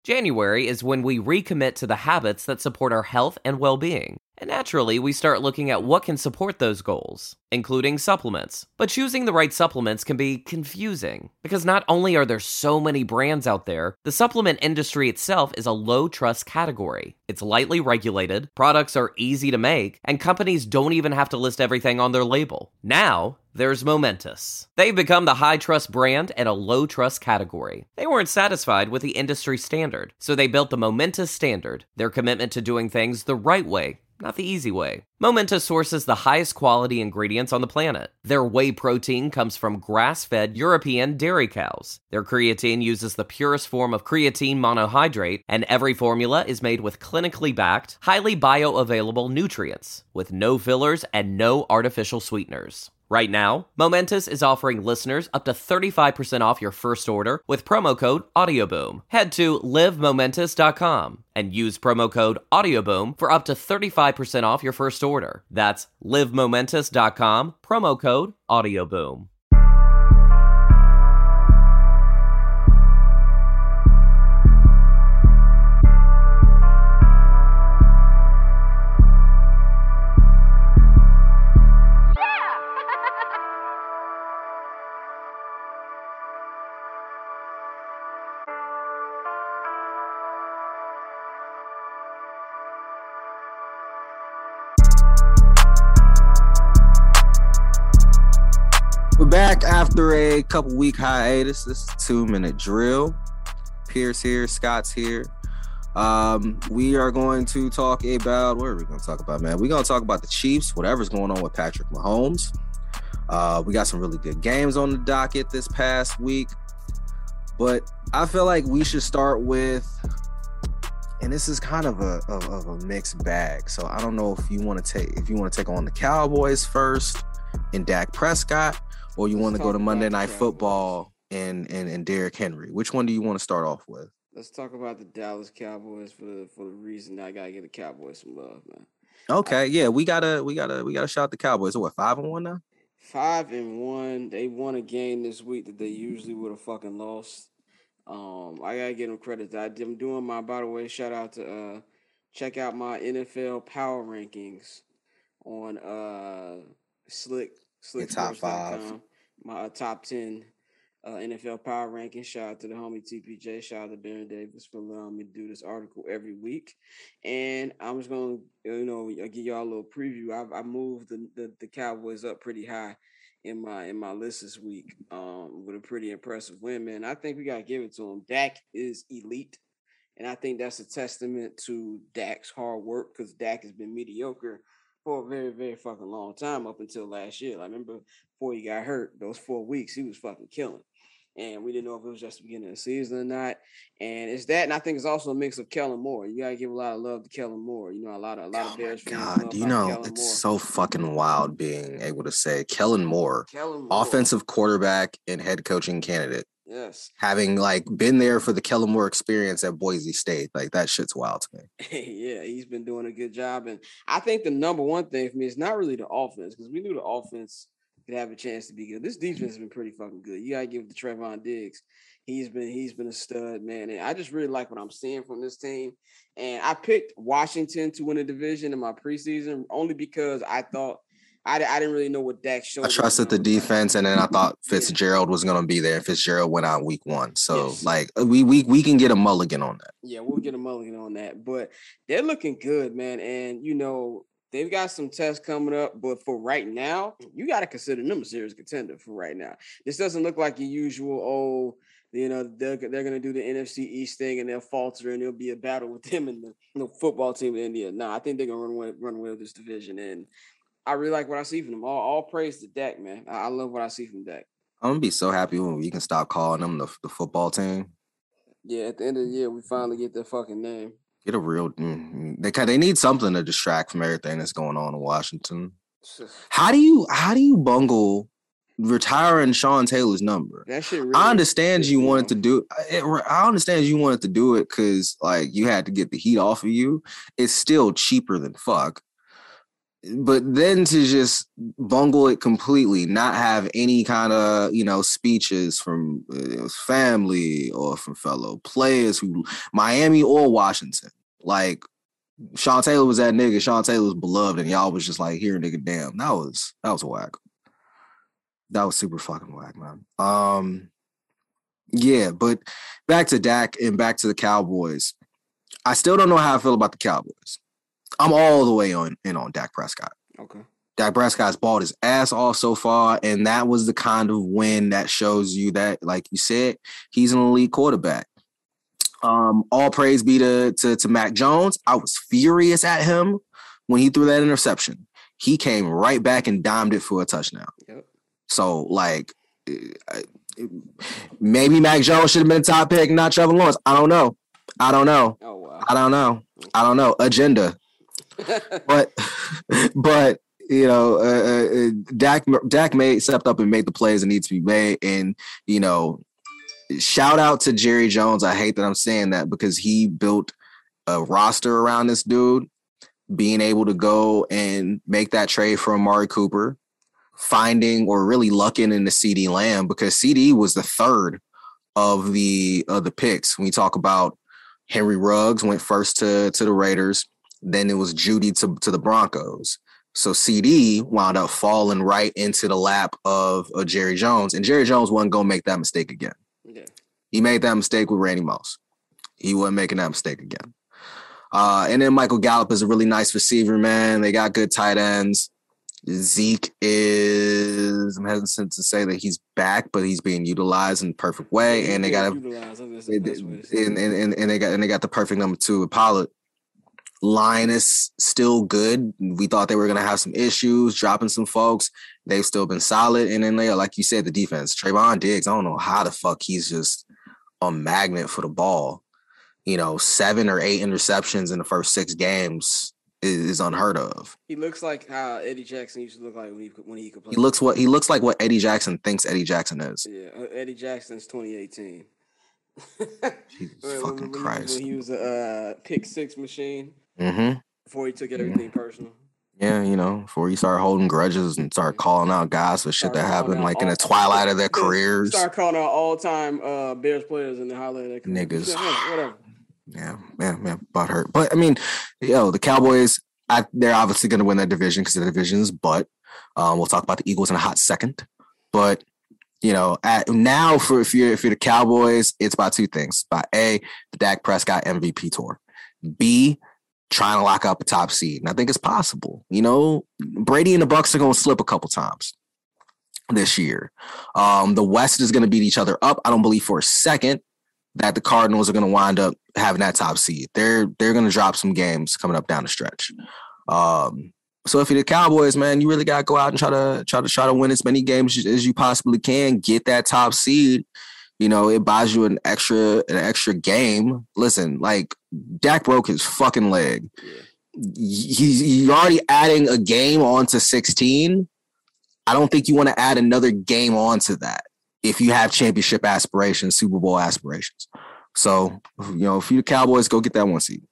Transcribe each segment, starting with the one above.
January is when we recommit to the habits that support our health and well-being. And naturally, we start looking at what can support those goals, including supplements. But choosing the right supplements can be confusing, because not only are there so many brands out there, the supplement industry itself is a low-trust category. It's lightly regulated, products are easy to make, and companies don't even have to list everything on their label. Now, there's Momentous. They've become the high-trust brand in a low-trust category. They weren't satisfied with the industry standard, so they built the Momentous Standard, their commitment to doing things the right way, not the easy way. Momentous sources the highest quality ingredients on the planet. Their whey protein comes from grass-fed European dairy cows. Their creatine uses the purest form of creatine monohydrate, and every formula is made with clinically backed, highly bioavailable nutrients, with no fillers and no artificial sweeteners. Right now, Momentous is offering listeners up to 35% off your first order with promo code AudioBoom. Head to livemomentous.com and use promo code AudioBoom for up to 35% off your first order. That's livemomentous.com, promo code AudioBoom. We're back after a couple week hiatus. This is 2-minute drill. Pierce here, Scott's here. We are going to talk about, what are we going to talk about, man? We're going to talk about the Chiefs, whatever's going on with Patrick Mahomes. We got some really good games on the docket this past week, but I feel like we should start with, and this is kind of a mixed bag. So I don't know if you want to take on the Cowboys first and Dak Prescott, or you want to go to Monday Night Football and Derrick Henry. Which one do you want to start off with? Let's talk about the Dallas Cowboys for the reason that I gotta give the Cowboys some love, man. Okay, yeah, we gotta shout the Cowboys. So what, 5-1 now? 5-1. They won a game this week that they usually would have fucking lost. I gotta give them credit. I'm doing my, by the way, shout out to check out my NFL power rankings on Slick top 5. My top 10 NFL power rankings. Shout out to the homie TPJ. Shout out to Baron Davis for allowing me to do this article every week. And I'm just gonna, give y'all a little preview. I moved the Cowboys up pretty high in my list this week with a pretty impressive win, man. I think we gotta give it to him. Dak is elite, and I think that's a testament to Dak's hard work, because Dak has been mediocre for a very, very fucking long time up until last year. I remember before he got hurt, those 4 weeks, he was fucking killing. And we didn't know if it was just the beginning of the season or not. And it's that, and I think it's also a mix of Kellen Moore. You gotta give a lot of love to Kellen Moore. A lot of Bears fans. God, it's so fucking wild being able to say Kellen Moore, offensive quarterback and head coaching candidate. Yes. Having been there for the Kellen Moore experience at Boise State, that shit's wild to me. Yeah, he's been doing a good job. And I think the number one thing for me is not really the offense, because we knew the offense could have a chance to be good. This defense has been pretty fucking good. You gotta give it to Trevon Diggs. He's been a stud, man. And I just really like what I'm seeing from this team. And I picked Washington to win the division in my preseason only because I thought I didn't really know what Dak showed. I trusted the defense, and then I thought Fitzgerald was going to be there. Fitzgerald went out week 1. So, yes. We can get a mulligan on that. Yeah, we'll get a mulligan on that. But they're looking good, man. And, they've got some tests coming up. But for right now, you got to consider them a serious contender for right now. This doesn't look like your usual, they're going to do the NFC East thing and they'll falter and there'll be a battle with them and the football team in India. No, I think they're going to run away with this division. And I really like what I see from them. All praise to Dak, man. I love what I see from Dak. I'm going to be so happy when we can stop calling them the football team. Yeah, at the end of the year, we finally get their fucking name. Get a real they need something to distract from everything that's going on in Washington. How do you bungle retiring Sean Taylor's number? That shit really I understand you wanted to do it. I understand you wanted to do it because you had to get the heat off of you. It's still cheaper than fuck. But then to just bungle it completely, not have any kind of, speeches from family or from fellow players who Miami or Washington. Like Sean Taylor was that nigga. Sean Taylor was beloved, and y'all was just like, here, nigga, damn. That was whack. That was super fucking whack, man. Yeah, but back to Dak and back to the Cowboys. I still don't know how I feel about the Cowboys. I'm all the way on Dak Prescott. Okay. Dak Prescott's balled his ass off so far, and that was the kind of win that shows you that, like you said, he's an elite quarterback. All praise be to Mac Jones. I was furious at him when he threw that interception. He came right back and dimed it for a touchdown. Yep. So, like, maybe Mac Jones should have been a top pick, not Trevor Lawrence. I don't know. Oh, wow. I don't know. Agenda. but Dak stepped up and made the plays that need to be made, and shout out to Jerry Jones. I hate that I'm saying that because he built a roster around this dude, being able to go and make that trade for Amari Cooper, finding or really lucking into CeeDee Lamb, because CeeDee was the third of the picks. When we talk about Henry Ruggs went first to the Raiders. Then it was Judy to the Broncos. So CeeDee wound up falling right into the lap of Jerry Jones. And Jerry Jones wasn't going to make that mistake again. Yeah. He made that mistake with Randy Moss. He wasn't making that mistake again. And then Michael Gallup is a really nice receiver, man. They got good tight ends. Zeke is, I'm hesitant to say that he's back, but he's being utilized in the perfect way. And they got and they got the perfect number 2 with Pollard. Line is still good. We thought they were going to have some issues, dropping some folks. They've still been solid. And then, like you said, the defense. Trayvon Diggs, I don't know how the fuck he's just a magnet for the ball. 7 or 8 interceptions in the first 6 games is unheard of. He looks like how Eddie Jackson used to look like when he could play. He looks like what Eddie Jackson thinks Eddie Jackson is. Yeah, Eddie Jackson's 2018. Jesus fucking Christ. When he was a pick 6 machine. Mm-hmm. Before he took everything personal. Yeah, before he started holding grudges and started calling out guys for shit that happened like in the twilight of their careers. Start calling out all-time Bears players in the highlight of their careers. Niggas. Whatever. Yeah, butt hurt. But I mean, the Cowboys, they're obviously going to win that division because the division is butt. We'll talk about the Eagles in a hot second. But now if you're the Cowboys, it's about 2 things: by A, the Dak Prescott MVP tour; B, trying to lock up a top seed. And I think it's possible. Brady and the Bucs are going to slip a couple times this year. The West is going to beat each other up. I don't believe for a second that the Cardinals are going to wind up having that top seed. They're going to drop some games coming up down the stretch. So if you're the Cowboys, man, you really got to go out and try to win as many games as you possibly can. Get that top seed. It buys you an extra game. Listen, like Dak broke his fucking leg. He's already adding a game onto 16. I don't think you want to add another game onto that if you have championship aspirations, Super Bowl aspirations. So, if you're the Cowboys, go get that 1 seed.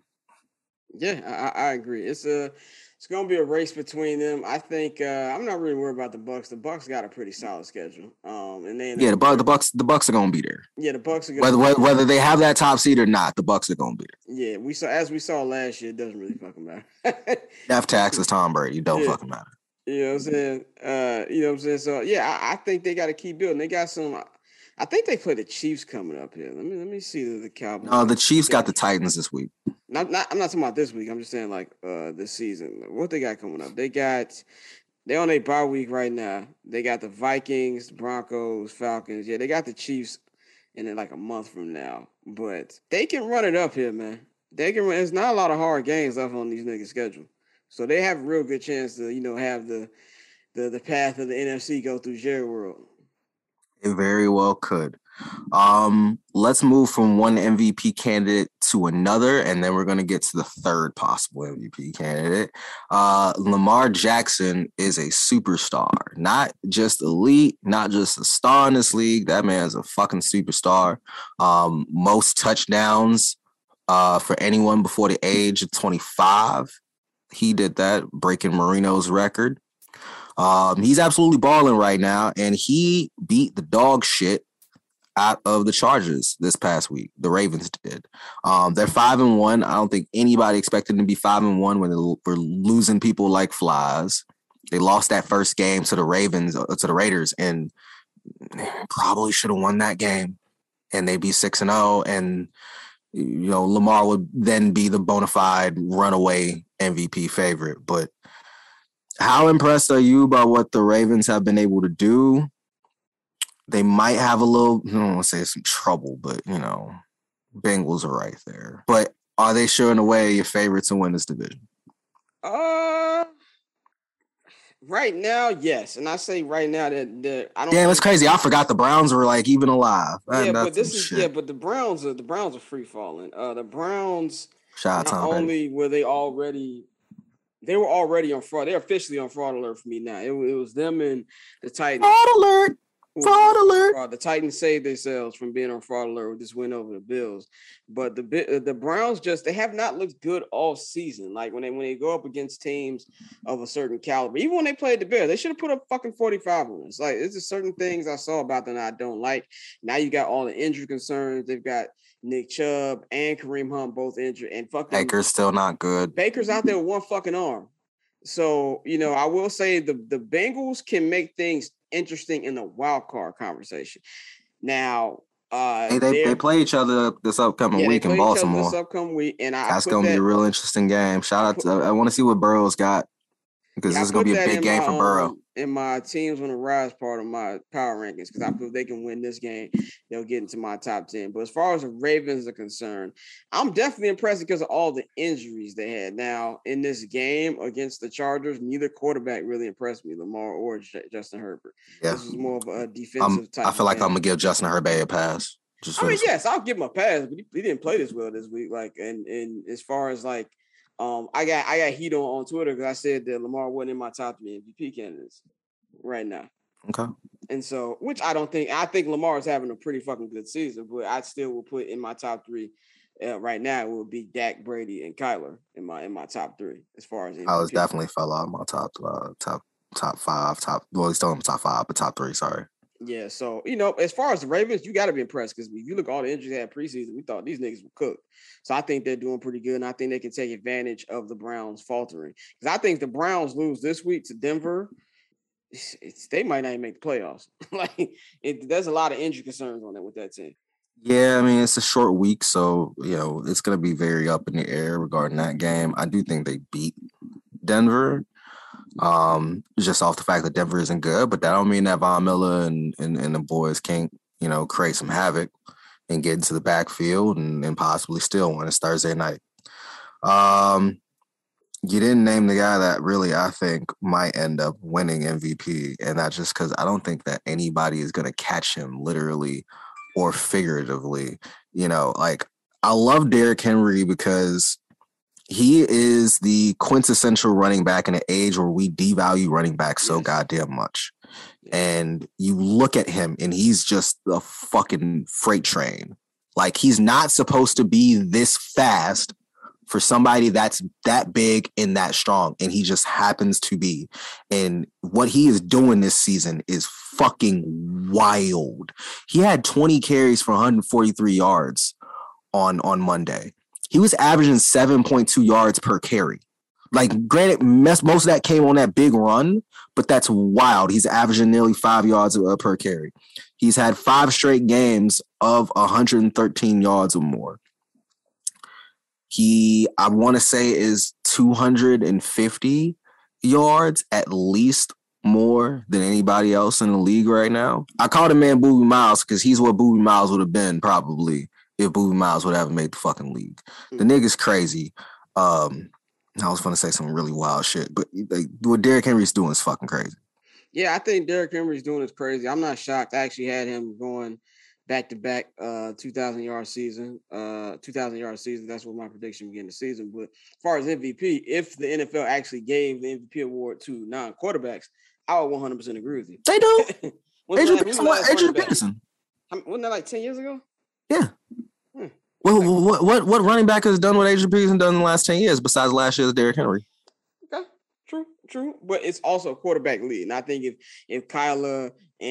Yeah, I agree. It's going to be a race between them. I think I'm not really worried about the Bucs. The Bucs got a pretty solid schedule. And then the Bucs are going to be there. Yeah, the Bucs are going to whether they have that top seed or not, the Bucs are going to be there. Yeah, we saw last year, it doesn't really fucking matter. F taxes, Tom Brady, don't fucking matter. You know what I'm saying? So yeah, I think they got to keep building. They got some. I think they play the Chiefs coming up here. Let me see the Cowboys. No, the Chiefs got the Titans this week. I'm not talking about this week. I'm just saying like this season. What they got coming up? They on a bye week right now. They got the Vikings, Broncos, Falcons. Yeah, they got the Chiefs in like a month from now. But they can run it up here, man. They can. There's not a lot of hard games left on these niggas' schedule. So they have a real good chance to, have the path of the NFC go through Jerry World. It very well could. Let's move from one MVP candidate to another, and then we're going to get to the third possible MVP candidate. Lamar Jackson is a superstar, not just elite, not just a star in this league. That man is a fucking superstar. Most touchdowns for anyone before the age of 25. He did that, breaking Marino's record. He's absolutely balling right now, and he beat the dog shit out of the Chargers this past week. The Ravens did. They're 5-1. I don't think anybody expected them to be 5-1 when they were losing people like flies. They lost that first game to the Raiders, and probably should have won that game. And they'd be 6-0, and Lamar would then be the bona fide runaway MVP favorite. But how impressed are you by what the Ravens have been able to do? They might have a little, I don't want to say some trouble, but, Bengals are right there. But are they sure in a way your favorites to win this division? Right now, yes. And I say right now that I don't. Damn, it's crazy. I forgot the Browns were like even alive. Yeah, but but the Browns are free falling. The Browns, shout out not Tom only were they were already on fraud. They're officially on fraud alert for me now. It was them and the Titans. Fraud alert. Fraud alert. The Titans saved themselves from being on fraud alert with this win over the Bills. But the Browns they have not looked good all season. Like when they go up against teams of a certain caliber, even when they played the Bears, they should have put up fucking 45 on us. Like, there's just certain things I saw about them that I don't like. Now you got all the injury concerns. They've got Nick Chubb and Kareem Hunt both injured, and fucking Baker's still not good. Baker's out there with one fucking arm. So, I will say the Bengals can make things interesting in the wild card conversation. Now, they play each other this upcoming week in Baltimore. This upcoming week, and that's going to be a real interesting game. Shout out to I want to see what Burrow's got, because this is going to be a big game for Burrow. In my teams on the rise part of my power rankings, because I feel they can win this game, they'll get into my top 10. But as far as the Ravens are concerned, I'm definitely impressed because of all the injuries they had. Now, in this game against the Chargers, neither quarterback really impressed me, Lamar or Justin Herbert. Yeah. This was more of a defensive type. I feel like I'm going to give Justin Herbert a pass. Yes, I'll give him a pass, but he didn't play this well this week. Like, and as far as like, I got heat on Twitter because I said that Lamar wasn't in my top 3 MVP candidates right now. Okay. And so, which I think Lamar is having a pretty fucking good season, but I still will put in my top 3 right now. It will be Dak, Brady, and Kyler in my top 3 as far as MVP. I was definitely fell out of my top 5. Well, he's still in my top 5, but top 3. Sorry. Yeah, so, as far as the Ravens, you got to be impressed because if you look at all the injuries they had preseason, we thought these niggas were cooked. So I think they're doing pretty good, and I think they can take advantage of the Browns faltering. Because I think the Browns lose this week to Denver, they might not even make the playoffs. There's a lot of injury concerns on that with that team. Yeah, I mean, it's a short week, so, it's going to be very up in the air regarding that game. I do think they beat Denver. Just off the fact that Denver isn't good, but that don't mean that Von Miller and the boys can't, create some havoc and get into the backfield and possibly steal one. It's Thursday night. You didn't name the guy that really, I think, might end up winning MVP, and that's just because I don't think that anybody is going to catch him literally or figuratively. I love Derrick Henry because he is the quintessential running back in an age where we devalue running back so goddamn much. And you look at him and he's just a fucking freight train. Like, he's not supposed to be this fast for somebody that's that big and that strong. And he just happens to be. And what he is doing this season is fucking wild. He had 20 carries for 143 yards on Monday. He was averaging 7.2 yards per carry. Like, granted, most of that came on that big run, but that's wild. He's averaging nearly 5 yards per carry. He's had 5 straight games of 113 yards or more. I want to say, is 250 yards at least more than anybody else in the league right now. I called him man Boobie Miles because he's what Boobie Miles would have been probably if Boobie Miles would have made the fucking league. The nigga's crazy. I was going to say some really wild shit, but what Derrick Henry's doing is fucking crazy. Yeah, I think Derrick Henry's doing is crazy. I'm not shocked. I actually had him going back-to-back 2,000-yard season. 2,000-yard season, that's what my prediction began the season. But as far as MVP, if the NFL actually gave the MVP award to non-quarterbacks, I would 100% agree with you. They do. Adrian Peterson. Wasn't that like 10 years ago? Yeah. Well, what running back has done what Adrian Peterson done in the last 10 years besides last year's Derrick Henry? true, but it's also a quarterback league. And I think if Kyler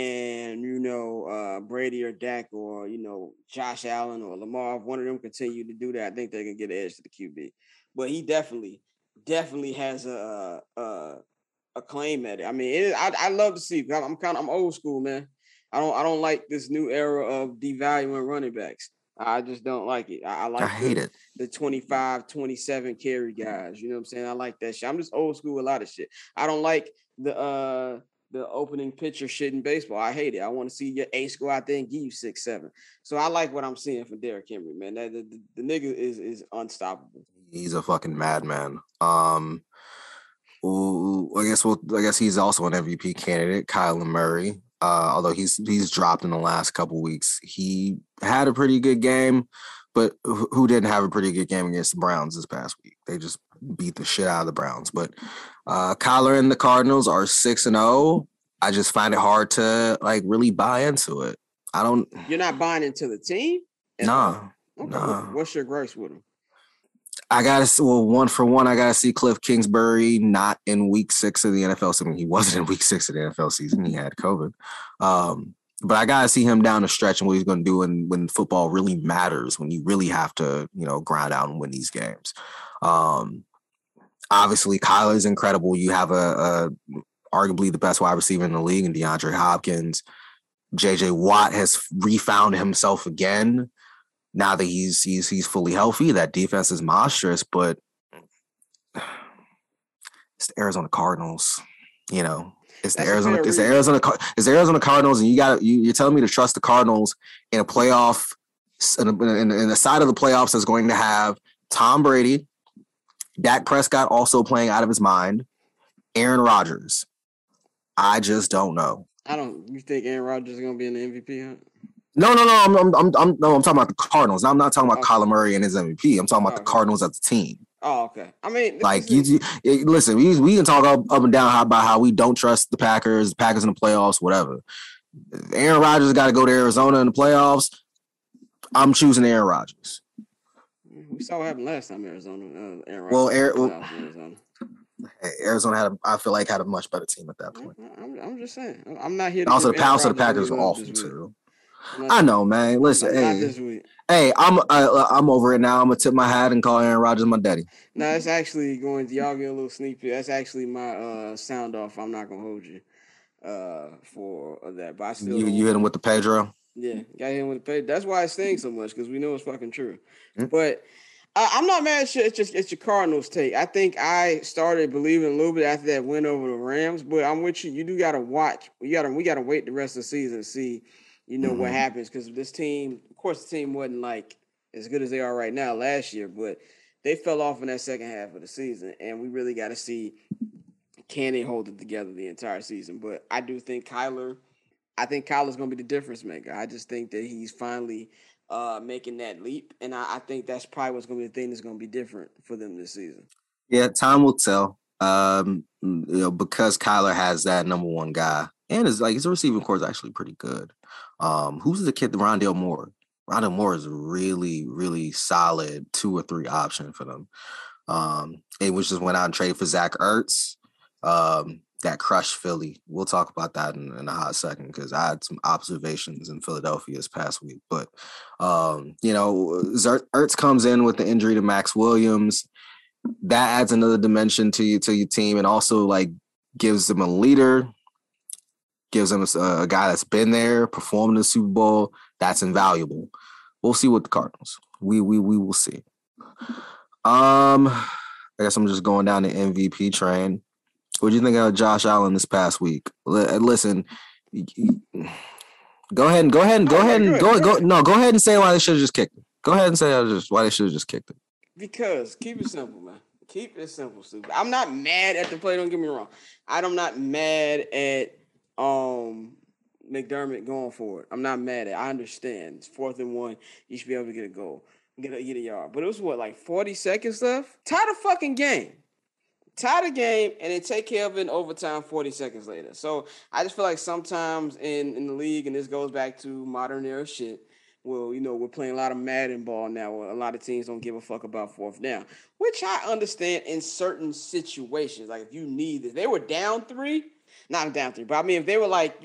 and Brady or Dak or Josh Allen or Lamar, if one of them continue to do that, I think they can get an edge to the QB. But he definitely has a claim at it. I mean, I love to see. I'm old school, man. I don't like this new era of devaluing running backs. I just don't like it. I hate it. The 25, 27 carry guys. You know what I'm saying? I like that shit. I'm just old school with a lot of shit. I don't like the opening pitcher shit in baseball. I hate it. I want to see your ace go out there and give you 6-7. So I like what I'm seeing from Derrick Henry, man. The nigga is unstoppable. He's a fucking madman. I guess he's also an MVP candidate, Kyler Murray. Although he's dropped in the last couple weeks. He had a pretty good game, but who didn't have a pretty good game against the Browns this past week? They just beat the shit out of the Browns. But Kyler and the Cardinals are 6-0. I just find it hard to really buy into it. You're not buying into the team? Nah. Okay. Nah. What's your grace with him? I gotta see Cliff Kingsbury not in week 6 of the NFL season. He wasn't in week 6 of the NFL season. He had COVID. But I gotta see him down the stretch and what he's gonna do when football really matters, when you really have to, grind out and win these games. Obviously Kyler's incredible. You have a arguably the best wide receiver in the league in DeAndre Hopkins. JJ Watt has refound himself again. Now that he's fully healthy, that defense is monstrous, but it's the Arizona Cardinals. It's the Arizona Cardinals, and you're telling me to trust the Cardinals in a playoff, in the side of the playoffs that's going to have Tom Brady, Dak Prescott also playing out of his mind, Aaron Rodgers. I just don't know. You think Aaron Rodgers is going to be in the MVP hunt? No. I'm talking about the Cardinals. I'm not talking about Kyler Murray and his MVP. I'm talking about the Cardinals as a team. Oh, okay. I mean, listen, we can talk up and down about how we don't trust the Packers in the playoffs, whatever. Aaron Rodgers got to go to Arizona in the playoffs. I'm choosing Aaron Rodgers. We saw what happened last time Arizona. Aaron Rodgers. Arizona had a much better team at that point. I'm just saying. I'm not here to also the Packers are awful too. I know, man. Listen, I'm over it now. I'm gonna tip my hat and call Aaron Rodgers my daddy. No, that's actually y'all get a little sneak peek. That's actually my sound off. I'm not gonna hold you for that, but I still you hit him with the Pedro. Yeah, got him with the Pedro. That's why it stings so much because we know it's fucking true. Mm-hmm. But I'm not mad at you. It's your Cardinals take. I think I started believing a little bit after that win over the Rams, but I'm with you. You do gotta watch. We gotta wait the rest of the season to see. What happens because this team, of course, the team wasn't like as good as they are right now last year, but they fell off in that second half of the season, and we really got to see can they hold it together the entire season. But I do think Kyler's going to be the difference maker. I just think that he's finally making that leap, and I think that's probably what's going to be the thing that's going to be different for them this season. Yeah, time will tell. Because Kyler has that number one guy, and his receiving core is actually pretty good. Who's the kid? Rondale Moore. Rondale Moore is a really, really solid 2 or 3 option for them. They just went out and traded for Zach Ertz. That crushed Philly. We'll talk about that in a hot second because I had some observations in Philadelphia this past week. But Ertz comes in with the injury to Max Williams. That adds another dimension to your team, and also gives them a leader. Gives them a guy that's been there, performed in the Super Bowl. That's invaluable. We'll see with the Cardinals. We will see. I guess I'm just going down the MVP train. What do you think of Josh Allen this past week? Listen, go ahead and say why they should have just kicked it. Go ahead and say why they should have just kicked it. Because keep it simple, man. Keep it simple, stupid. I'm not mad at the play. Don't get me wrong. I'm not mad at McDermott going for it. I'm not mad at it. I understand. It's 4th and 1. You should be able to get a goal. Get a yard. But it was 40 seconds left? Tie the fucking game. Tie the game and then take care of it in overtime 40 seconds later. So I just feel like sometimes in the league, and this goes back to modern era shit, well, we're playing a lot of Madden ball now. A lot of teams don't give a fuck about fourth down, which I understand in certain situations. Like if you need it, they were down 3, not down 3, but I mean if they were like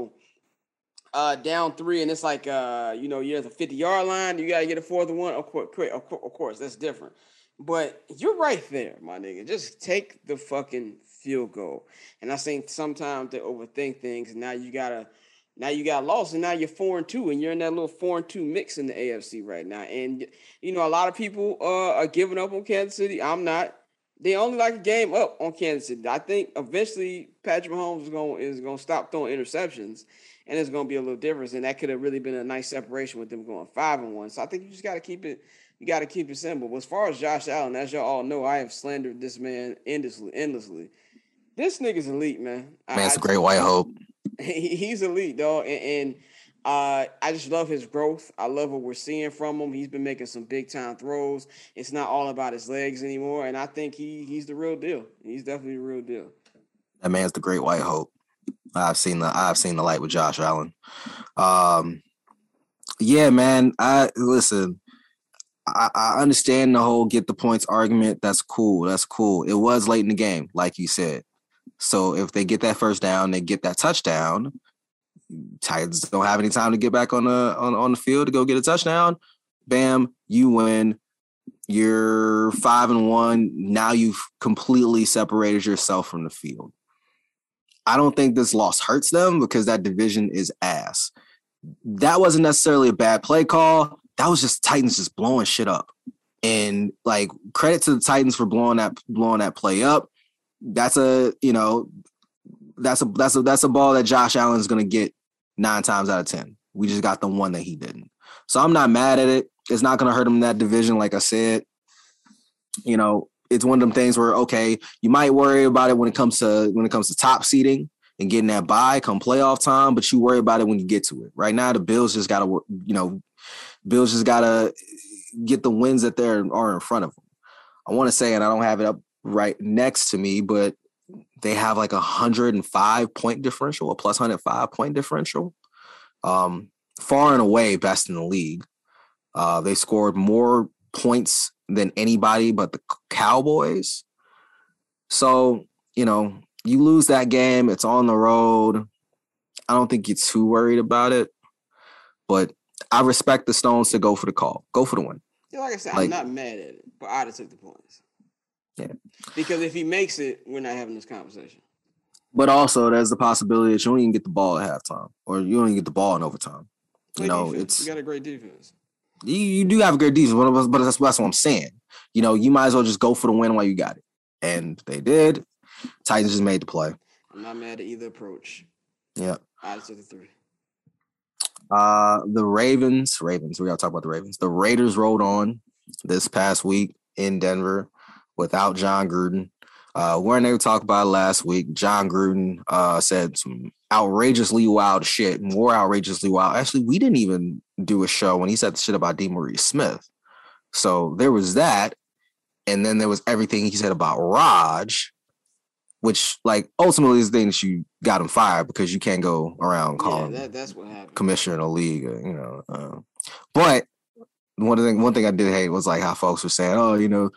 down 3 and it's like you're at the 50-yard line, you gotta get a 4th and 1. Of course, that's different. But you're right there, my nigga. Just take the fucking field goal. And I think sometimes they overthink things. And now you got lost, and now you're 4-2, and you're in that little 4-2 mix in the AFC right now. And a lot of people are giving up on Kansas City. I'm not. They only like a game up on Kansas City. I think eventually Patrick Mahomes is gonna stop throwing interceptions, and it's gonna be a little different. And that could have really been a nice separation with them going 5-1. So I think you just gotta keep it. You got to keep it simple. But as far as Josh Allen, as y'all all know, I have slandered this man endlessly. This nigga's elite, man. Man's a great white hope. He's elite, dog. And I just love his growth. I love what we're seeing from him. He's been making some big-time throws. It's not all about his legs anymore. And I think he's the real deal. He's definitely the real deal. That man's the great white hope. I've seen the light with Josh Allen. Yeah, man. Listen. I understand the whole get the points argument. That's cool. It was late in the game, like you said. So if they get that first down, they get that touchdown. Titans don't have any time to get back on the field to go get a touchdown. Bam, you win. You're 5-1. Now you've completely separated yourself from the field. I don't think this loss hurts them because that division is ass. That wasn't necessarily a bad play call. That was just Titans just blowing shit up. And like credit to the Titans for blowing that play up. That's a ball that Josh Allen is gonna get 9 times out of 10. We just got the one that he didn't. So I'm not mad at it. It's not gonna hurt him in that division, like I said. It's one of them things where okay, you might worry about it when it comes to top seeding and getting that bye come playoff time, but you worry about it when you get to it. Right now, the Bills just gotta get the wins that are in front of them. I want to say, and I don't have it up right next to me, but they have like 105 point differential, a plus 105 point differential. Far and away best in the league. They scored more points than anybody but the Cowboys. So, you lose that game. It's on the road. I don't think you're too worried about it, but I respect the Stones to go for the call. Go for the win. Yeah, like I said, I'm not mad at it, but I'd have took the points. Yeah. Because if he makes it, we're not having this conversation. But also, there's the possibility that you don't even get the ball at halftime, or you don't even get the ball in overtime. You got a great defense. You do have a great defense, but that's what I'm saying. You might as well just go for the win while you got it. And they did. Titans just made the play. I'm not mad at either approach. Yeah. I'd took the 3. The Ravens. We gotta talk about the Ravens. The Raiders rolled on this past week in Denver without John Gruden. We're able to talk about it last week. John Gruden said some outrageously wild shit, more outrageously wild. Actually, we didn't even do a show when he said the shit about DeMaurice Smith. So there was that, and then there was everything he said about Raj, which like ultimately is the thing that you got him fired because you can't go around calling that's what happened. Commissioner of the league, but one thing I did hate was like how folks were saying, he made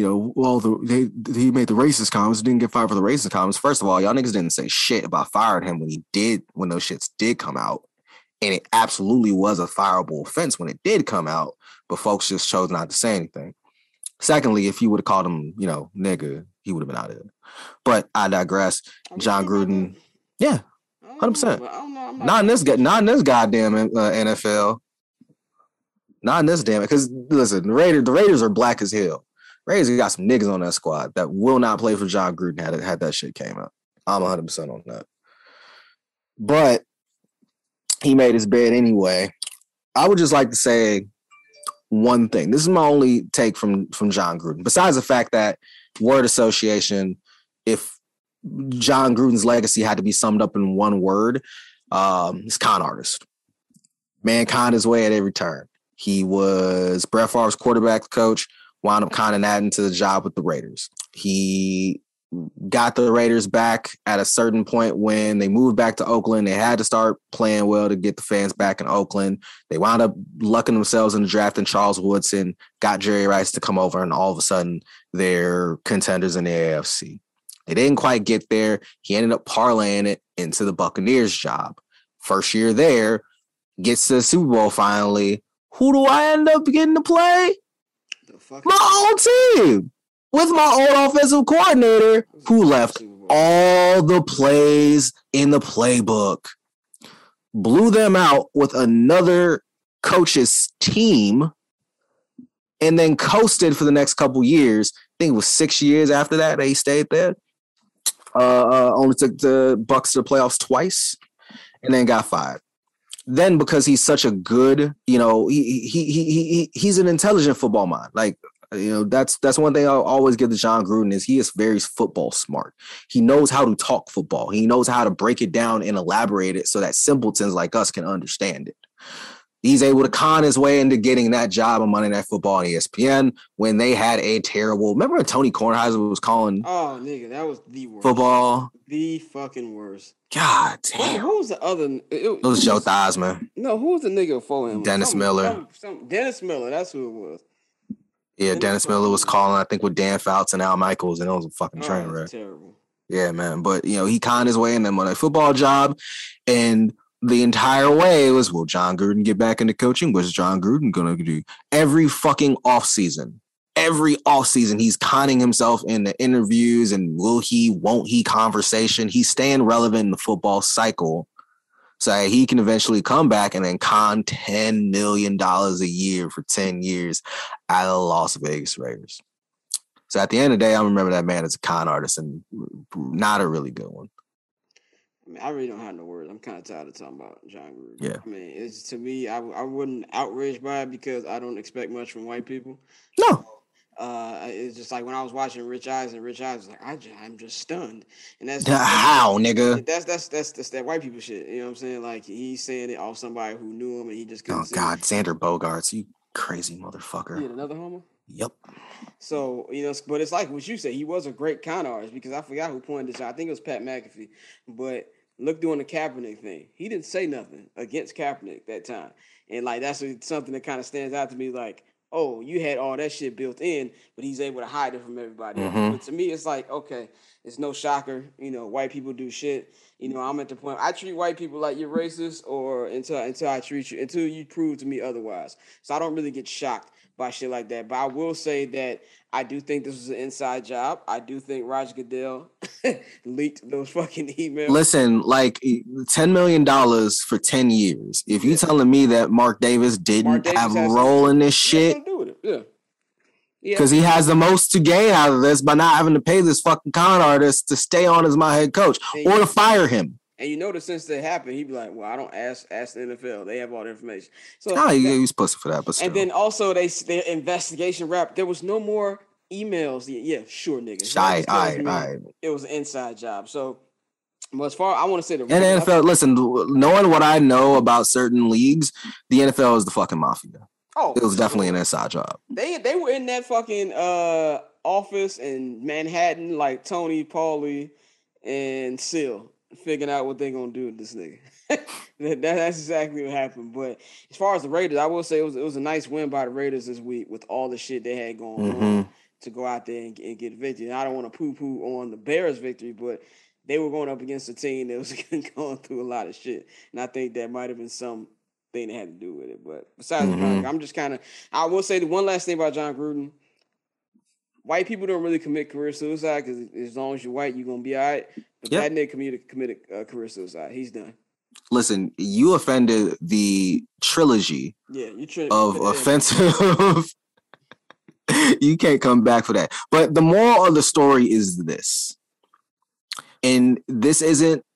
the racist comments, didn't get fired for the racist comments. First of all, y'all niggas didn't say shit about firing him when those shits did come out, and it absolutely was a fireable offense when it did come out, but folks just chose not to say anything. Secondly, if you would have called him, nigga, he would have been out of there. But I digress. John Gruden, yeah, 100%. Not in this goddamn NFL. Not in this damn, because listen, the Raiders are black as hell. Raiders got some niggas on that squad that will not play for John Gruden had that shit came out. I'm 100% on that. But he made his bed anyway. I would just like to say one thing. This is my only take from John Gruden. Besides the fact that word association, if John Gruden's legacy had to be summed up in one word, he's con artist. Man conned his way at every turn. He was Brett Favre's quarterback coach, wound up conning that into the job with the Raiders. He got the Raiders back at a certain point when they moved back to Oakland. They had to start playing well to get the fans back in Oakland. They wound up lucking themselves into drafting Charles Woodson, got Jerry Rice to come over, and all of a sudden they're contenders in the AFC. They didn't quite get there. He ended up parlaying it into the Buccaneers job. First year there, gets to the Super Bowl finally. Who do I end up getting to play? My own team. With my old offensive coordinator who left all the plays in the playbook. Blew them out with another coach's team and then coasted for the next couple years. I think it was 6 years after that he stayed there. Only took the Bucs to the playoffs twice and then got fired. Then because he's such a good, he's an intelligent football mind. Like, that's one thing I'll always give to Jon Gruden is he is very football smart. He knows how to talk football. He knows how to break it down and elaborate it so that simpletons like us can understand it. He's able to con his way into getting that job on Monday Night Football on ESPN when they had a terrible. Remember when Tony Kornheiser was calling? Oh, nigga, that was the worst. Football. The fucking worst. God damn. Who was the other? It was Joe Theismann. No, who was the nigga for him? Dennis Miller. Dennis Miller. That's who it was. Yeah, Dennis Miller was calling, I think, with Dan Fouts and Al Michaels, and it was a fucking train wreck. Terrible. Yeah, man. But, he conned his way in that Monday football job, and the entire way was, will Jon Gruden get back into coaching? What's Jon Gruden going to do? Every fucking offseason, he's conning himself in the interviews and will he, won't he conversation. He's staying relevant in the football cycle so he can eventually come back and then con $10 million a year for 10 years out of the Las Vegas Raiders. So at the end of the day, I remember that man as a con artist and not a really good one. I mean, I really don't have no words. I'm kind of tired of talking about Jon Gruden. Yeah. I mean, it's to me, I wouldn't outraged by it because I don't expect much from white people. No. It's just like when I was watching Rich Eisen, and Rich Eisen was like, I'm just stunned. And that's how, nigga. That's that white people shit. You know what I'm saying? Like he's saying it off somebody who knew him and he just couldn't. Oh God, Xander Bogaerts, you crazy motherfucker. Yeah, another homo? Yep. So, but it's like what you said, he was a great con artist because I forgot who pointed this out. I think it was Pat McAfee. But look, doing the Kaepernick thing, he didn't say nothing against Kaepernick that time. And like that's something that kind of stands out to me, like, oh, you had all that shit built in, but he's able to hide it from everybody. Mm-hmm. But to me, it's like, okay, it's no shocker. White people do shit. I'm at the point I treat white people like you're racist, or until I treat you until you prove to me otherwise. So I don't really get shocked by shit like that. But I will say that I do think this was an inside job. I do think Roger Goodell leaked those fucking emails. Listen, like $10 million for 10 years. If you're telling me that Mark Davis didn't have a role in this shit, do with it. Yeah. Because he has the most to gain out of this by not having to pay this fucking con artist to stay on as my head coach or to fire him. And since that happened, he'd be like, well, I don't ask the NFL. They have all the information. So he was pussy for that, but still. And then also their investigation wrap. There was no more emails. Yeah, sure, nigga. All right. It was an inside job. So as far I want to say the NFL, listen, knowing what I know about certain leagues, the NFL is the fucking mafia. Oh, it was definitely an inside job. They were in that fucking office in Manhattan, like Tony, Paulie, and Seal, figuring out what they're gonna do with this nigga. That's exactly what happened. But as far as the Raiders, I will say it was a nice win by the Raiders this week with all the shit they had going on to go out there and get victory. And I don't want to poo-poo on the Bears' victory, but they were going up against a team that was going through a lot of shit, and I think that might have been some thing that had to do with it. But besides that, I'm just I will say the one last thing about Jon Gruden. White people don't really commit career suicide because as long as you're white, you're going to be all right. But that nigga committed career suicide. He's done. Listen, you offended the trilogy of offensive. You can't come back for that. But the moral of the story is this. And this isn't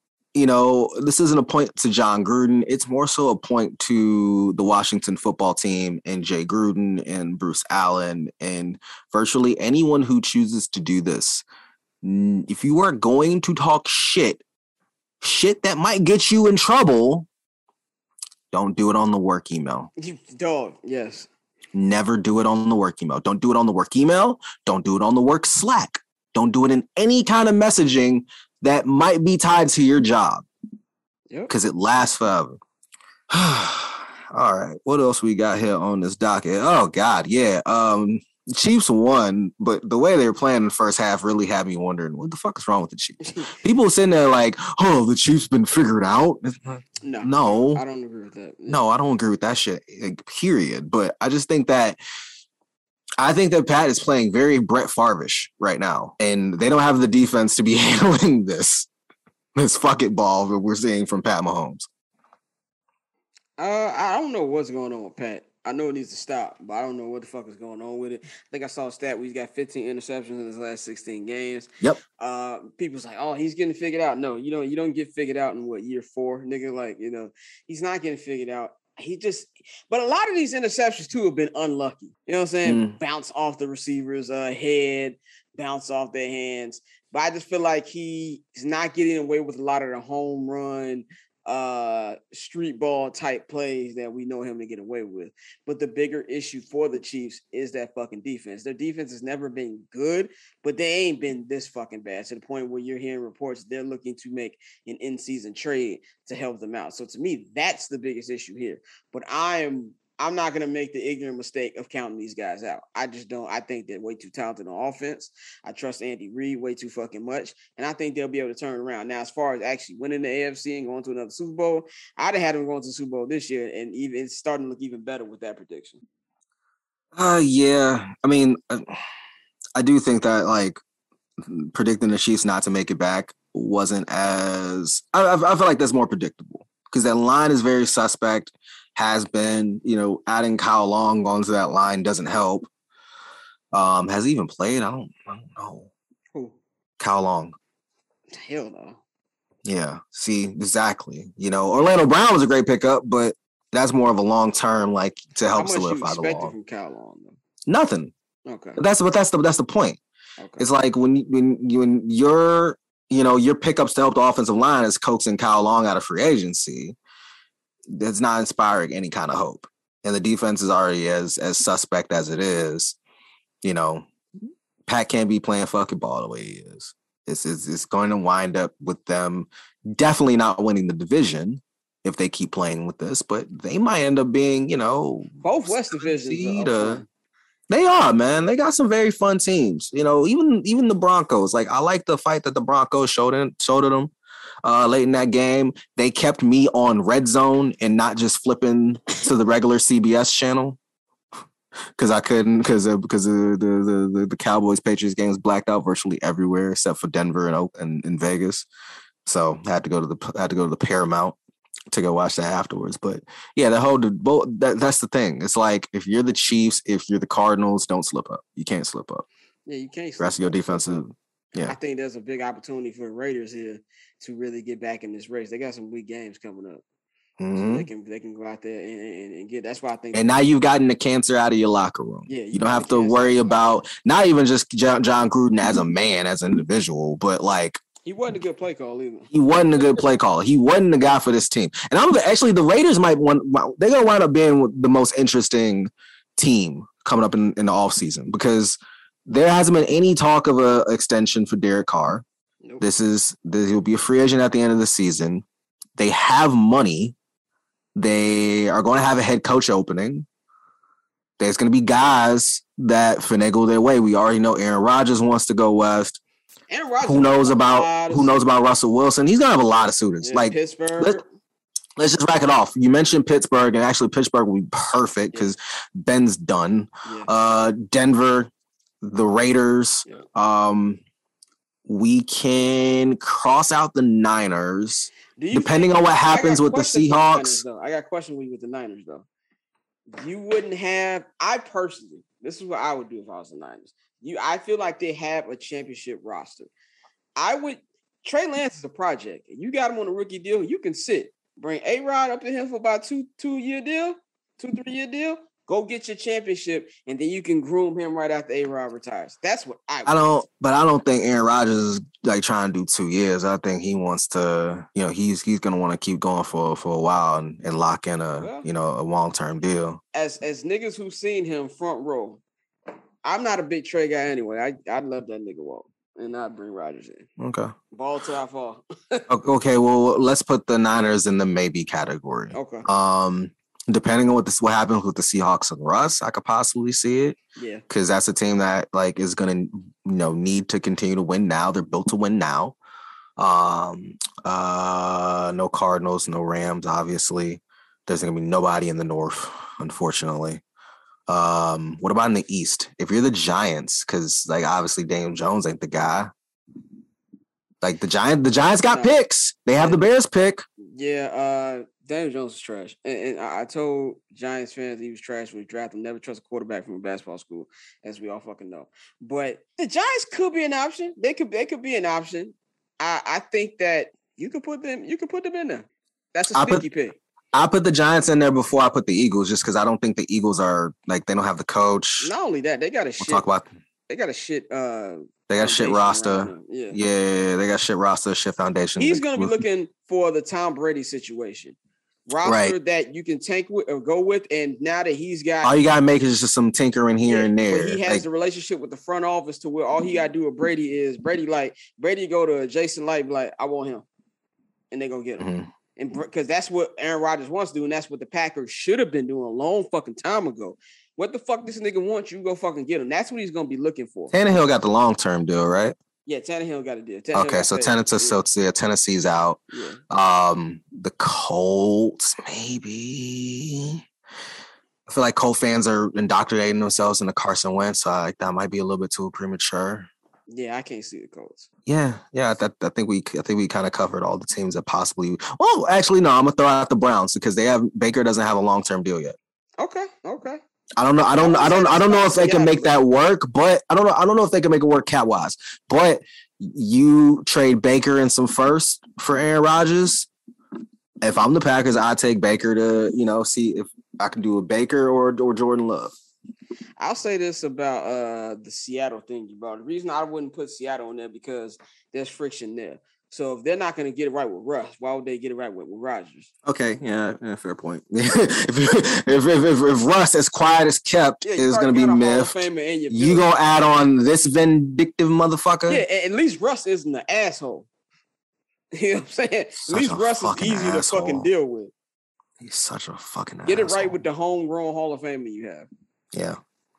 a point to Jon Gruden. It's more so a point to the Washington football team and Jay Gruden and Bruce Allen and virtually anyone who chooses to do this. If you are going to talk shit that might get you in trouble, don't do it on the work email. Dog, yes. Never do it on the work email. Don't do it on the work email. Don't do it on the work Slack. Don't do it in any kind of messaging that might be tied to your job. Because it lasts forever. All right. What else we got here on this docket? Oh, God. Yeah. Chiefs won, but the way they were playing in the first half really had me wondering, what the fuck is wrong with the Chiefs? People sitting there like, oh, the Chiefs been figured out. No. I don't agree with that. Yeah. No, I don't agree with that shit, period. But I just think that Pat is playing very Brett Favre-ish right now, and they don't have the defense to be handling this fuck it ball that we're seeing from Pat Mahomes. I don't know what's going on with Pat. I know it needs to stop, but I don't know what the fuck is going on with it. I think I saw a stat where he's got 15 interceptions in his last 16 games. Yep. People's like, oh, he's getting figured out. No, you don't get figured out in year 4, nigga. Like, he's not getting figured out. But a lot of these interceptions too have been unlucky. You know what I'm saying? Bounce off the receiver's head, bounce off their hands. But I just feel like he's not getting away with a lot of the home run, street ball type plays that we know him to get away with. But the bigger issue for the Chiefs is that fucking defense. Their defense has never been good, but they ain't been this fucking bad to the point where you're hearing reports they're looking to make an in-season trade to help them out. So to me, that's the biggest issue here. But I'm not going to make the ignorant mistake of counting these guys out. I just don't. I think they're way too talented on offense. I trust Andy Reid way too fucking much. And I think they'll be able to turn around. Now, as far as actually winning the AFC and going to another Super Bowl, I'd have had them going to the Super Bowl this year. And even it's starting to look even better with that prediction. Yeah. I mean, I do think that, like, predicting the Chiefs not to make it back wasn't as... I feel like that's more predictable because that line is very suspect. Has been, adding Kyle Long onto that line doesn't help. Has he even played? I don't know. Who? Kyle Long. Hell no. Yeah. See, exactly. Orlando Brown was a great pickup, but that's more of a long term, like to help solidify the wall. From Kyle Long, though? Nothing. Okay. That's the point. Okay. It's like when your pickups to help the offensive line is coaxing Kyle Long out of free agency. That's not inspiring any kind of hope. And the defense is already as suspect as it is. Pat can't be playing fucking ball the way he is. It's going to wind up with them definitely not winning the division if they keep playing with this, but they might end up being, both West divisions. They are, man. They got some very fun teams. Even the Broncos. Like, I like the fight that the Broncos showed to them. Late in that game, they kept me on Red Zone and not just flipping to the regular CBS channel because I couldn't because the Cowboys Patriots game was blacked out virtually everywhere except for Denver and Vegas. So I had to go to the Paramount to go watch that afterwards. But yeah, that's the thing. It's like if you're the Chiefs, if you're the Cardinals, don't slip up. You can't slip up. Yeah, you can't. The rest of your defensive. Yeah, I think there's a big opportunity for the Raiders here to really get back in this race. They got some weak games coming up. Mm-hmm. So they can go out there and get. That's why I think. And now you've gotten the cancer out of your locker room. Yeah, you don't have to worry about not even just John Gruden as a man, as an individual, but like he wasn't a good play call either. He wasn't a good play caller. He wasn't the guy for this team. And the Raiders they're gonna wind up being the most interesting team coming up in the offseason because there hasn't been any talk of an extension for Derek Carr. Nope. He'll be a free agent at the end of the season. They have money. They are going to have a head coach opening. There's going to be guys that finagle their way. We already know Aaron Rodgers wants to go west. Aaron Rodgers. Who knows about Russell Wilson? He's going to have a lot of suitors. Yeah, like Pittsburgh. Let's just rack it off. You mentioned Pittsburgh, and actually Pittsburgh will be perfect because Ben's done. Yeah. Denver. The Raiders, we can cross out the Niners, depending on what happens with the Seahawks. I got a question with you with the Niners, though. You wouldn't have. I personally, this is what I would do if I was the Niners. I feel like they have a championship roster. Trey Lance is a project. You got him on a rookie deal. You can sit. Bring A-Rod up in here for about 2-3 year deal. Go get your championship, and then you can groom him right after A-Rod retires. That's what I don't think Aaron Rodgers is like trying to do 2 years. I think he wants to, he's going to want to keep going for a while and lock in a long-term deal. As niggas who've seen him front row, I'm not a big Trey guy anyway. I'd love that nigga walk. and not bring Rodgers in. Okay. Ball till I fall. Okay, well, let's put the Niners in the maybe category. Okay. Depending on what happens with the Seahawks and Russ, I could possibly see it. Yeah. Because that's a team that like is gonna, need to continue to win now. They're built to win now. No Cardinals, no Rams, obviously. There's gonna be nobody in the North, unfortunately. What about in the East? If you're the Giants, because like obviously Daniel Jones ain't the guy. Like the Giants got picks. They have the Bears pick. Yeah, Daniel Jones is trash. And I told Giants fans he was trash when he drafted him. Never trust a quarterback from a basketball school, as we all fucking know. But the Giants could be an option. They could be an option. I think that you could put them in there. That's a sneaky pick. I put the Giants in there before I put the Eagles, just because I don't think the Eagles are like they don't have the coach. Not only that, they got a shit. Talk about. They got a shit. They got shit roster. Yeah, they got shit roster, shit foundation. He's going to be looking for the Tom Brady situation. Roster that you can tank with or go with, and now that he's got all you gotta make is just some tinkering here and there. He has the relationship with the front office to where all he gotta do with Brady is Brady go to Jason Light, like I want him, and they gonna get him. Mm-hmm. And because that's what Aaron Rodgers wants to do, and that's what the Packers should have been doing a long fucking time ago. What the fuck this nigga wants, you go fucking get him. That's what he's gonna be looking for. Tannehill got the long-term deal, right? Yeah, Tannehill got a deal. Okay, so Tennessee's out. Yeah. The Colts, maybe. I feel like Colts fans are indoctrinating themselves into Carson Wentz, so that might be a little bit too premature. Yeah, I can't see the Colts. Yeah. I think we kind of covered all the teams that possibly. Well, actually, no. I'm gonna throw out the Browns because Baker doesn't have a long-term deal yet. Okay. I don't know if they can make that work, but I don't know if they can make it work cap-wise. But you trade Baker and some first for Aaron Rodgers. If I'm the Packers, I take Baker to see if I can do a Baker or Jordan Love. I'll say this about the Seattle thing you brought. The reason I wouldn't put Seattle in there because there's friction there. So if they're not going to get it right with Russ, why would they get it right with Rodgers? Okay, yeah, fair point. if Russ, as quiet as kept, is going to be miffed, you going to add on this vindictive motherfucker? Yeah, at least Russ isn't an asshole. You know what I'm saying? At least Russ is easy to fucking deal with. He's such a fucking Get it right with the homegrown Hall of Famer you have. Yeah.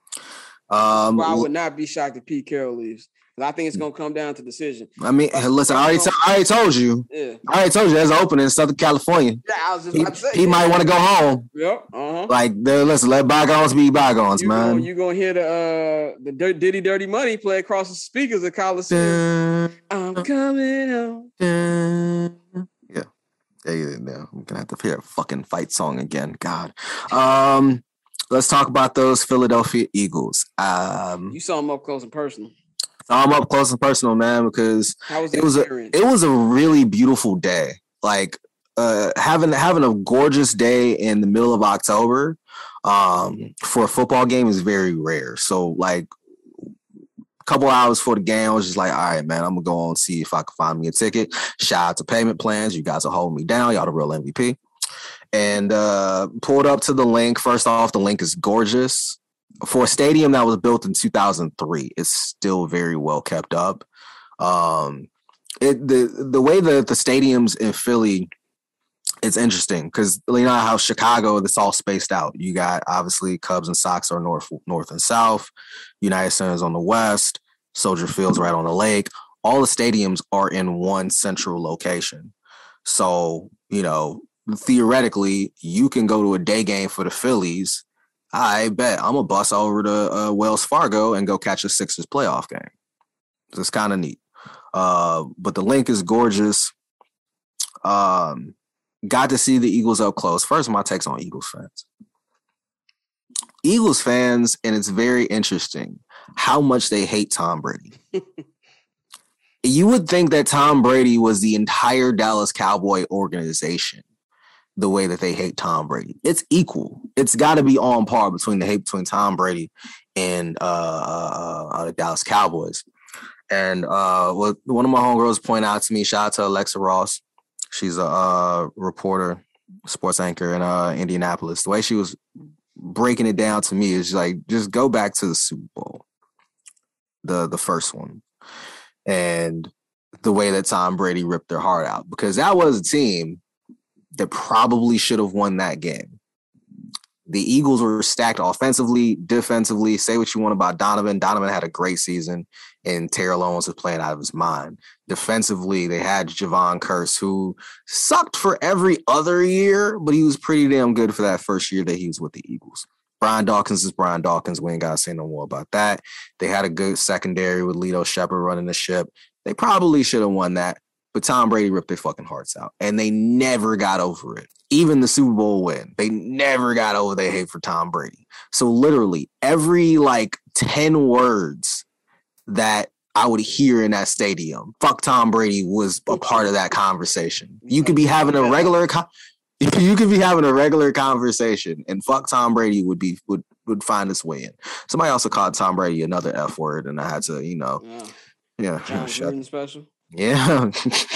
I would not be shocked if Pete Carroll leaves. I think it's going to come down to decision. I mean, listen, I already told you. Yeah. I already told you there's an opening in Southern California. Yeah, I was just about to say. He might want to go home. Yep. Uh-huh. Like, listen, let bygones be bygones, man. You're going to hear the Diddy Dirty Money play across the speakers of Coliseum. I'm coming home. Yeah. I'm going to have to hear a fucking fight song again. God. Let's talk about those Philadelphia Eagles. You saw them up close and personal. I'm up close and personal, man, because it was a really beautiful day. Like having a gorgeous day in the middle of October for a football game is very rare. So like a couple hours before the game, I was just like, all right, man, I'm gonna go on and see if I can find me a ticket. Shout out to Payment Plans. You guys are holding me down. Y'all the real MVP. And pulled up to the link. First off, the link is gorgeous. For a stadium that was built in 2003, it's still very well kept up. The way that the stadiums in Philly, it's interesting because you know how Chicago, it's all spaced out. You got obviously Cubs and Sox are north and south. United Center's on the west. Soldier Field's right on the lake. All the stadiums are in one central location. So theoretically, you can go to a day game for the Phillies. I bet I'm going to bus over to Wells Fargo and go catch a Sixers playoff game. So it's kind of neat. But the link is gorgeous. Got to see the Eagles up close. First, my takes on Eagles fans. Eagles fans, and it's very interesting how much they hate Tom Brady. You would think that Tom Brady was the entire Dallas Cowboy organization. The way that they hate Tom Brady, it's equal. It's got to be on par between the hate between Tom Brady and the Dallas Cowboys. And what one of my homegirls pointed out to me, shout out to Alexa Ross. She's a reporter, sports anchor in Indianapolis. The way she was breaking it down to me is like, just go back to the Super Bowl, the first one. and the way that Tom Brady ripped their heart out, because that was a team that probably should have won that game. The Eagles were stacked offensively, defensively. Say what you want about Donovan. Donovan had a great season, and Terrell Owens was playing out of his mind. Defensively, they had Javon Kearse, who sucked for every other year, but he was pretty damn good for that first year that he was with the Eagles. Brian Dawkins is Brian Dawkins. We ain't got to say no more about that. They had a good secondary with Lito Shepherd running the ship. They probably should have won that, but Tom Brady ripped their fucking hearts out, and they never got over it. Even the Super Bowl win, they never got over their hate for Tom Brady. So literally every 10 words that I would hear in that stadium, fuck Tom Brady, was a part of that conversation. You could be having a regular conversation, and fuck Tom Brady would find its way in. Somebody also called Tom Brady another F word, and I had to, John Gruden special. Yeah.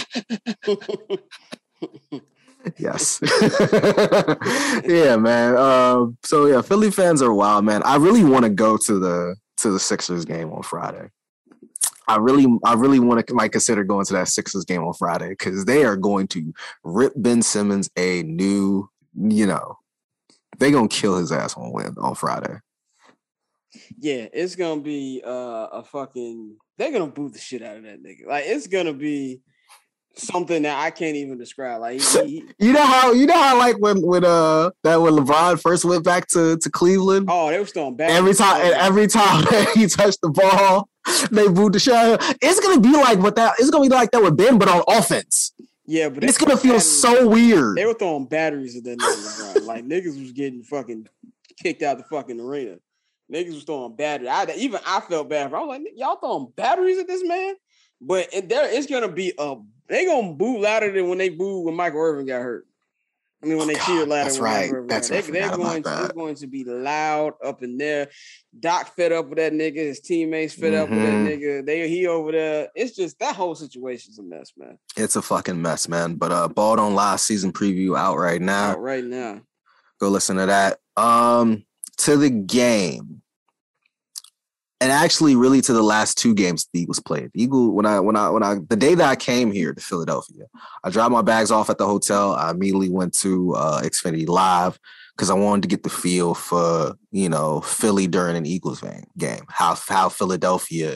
Yes. Yeah, man. So yeah, Philly fans are wild, man. I really want to go to the Sixers game on Friday. I really want to consider going to that Sixers game on Friday, because they are going to rip Ben Simmons a new, they're gonna kill his ass on Friday. Yeah, it's gonna be they're gonna boot the shit out of that nigga. It's gonna be something that I can't even describe. You know how when LeBron first went back to Cleveland. Oh, they were throwing back every time he touched the ball, they booed the shit out of him. It's gonna be like it's gonna be like that with Ben, but on offense. Yeah, but it's gonna feel so weird. They were throwing batteries at that nigga, LeBron. Niggas was getting fucking kicked out the fucking arena. Niggas was throwing batteries. I felt bad for. I was like, y'all throwing batteries at this man? But it's gonna be they gonna boo louder than when they booed when Michael Irvin got hurt. I mean, when they cheered louder. That's right. They're going to be loud up in there. Doc fed up with that nigga. His teammates fed up with that nigga. He over there. It's just that whole situation's a mess, man. It's a fucking mess, man. But Ball Don't Lie season preview out right now. Go listen to that. To the game. And actually, really, to the last two games the Eagles played. The the day that I came here to Philadelphia, I dropped my bags off at the hotel. I immediately went to Xfinity Live because I wanted to get the feel for Philly during an Eagles game, how Philadelphia,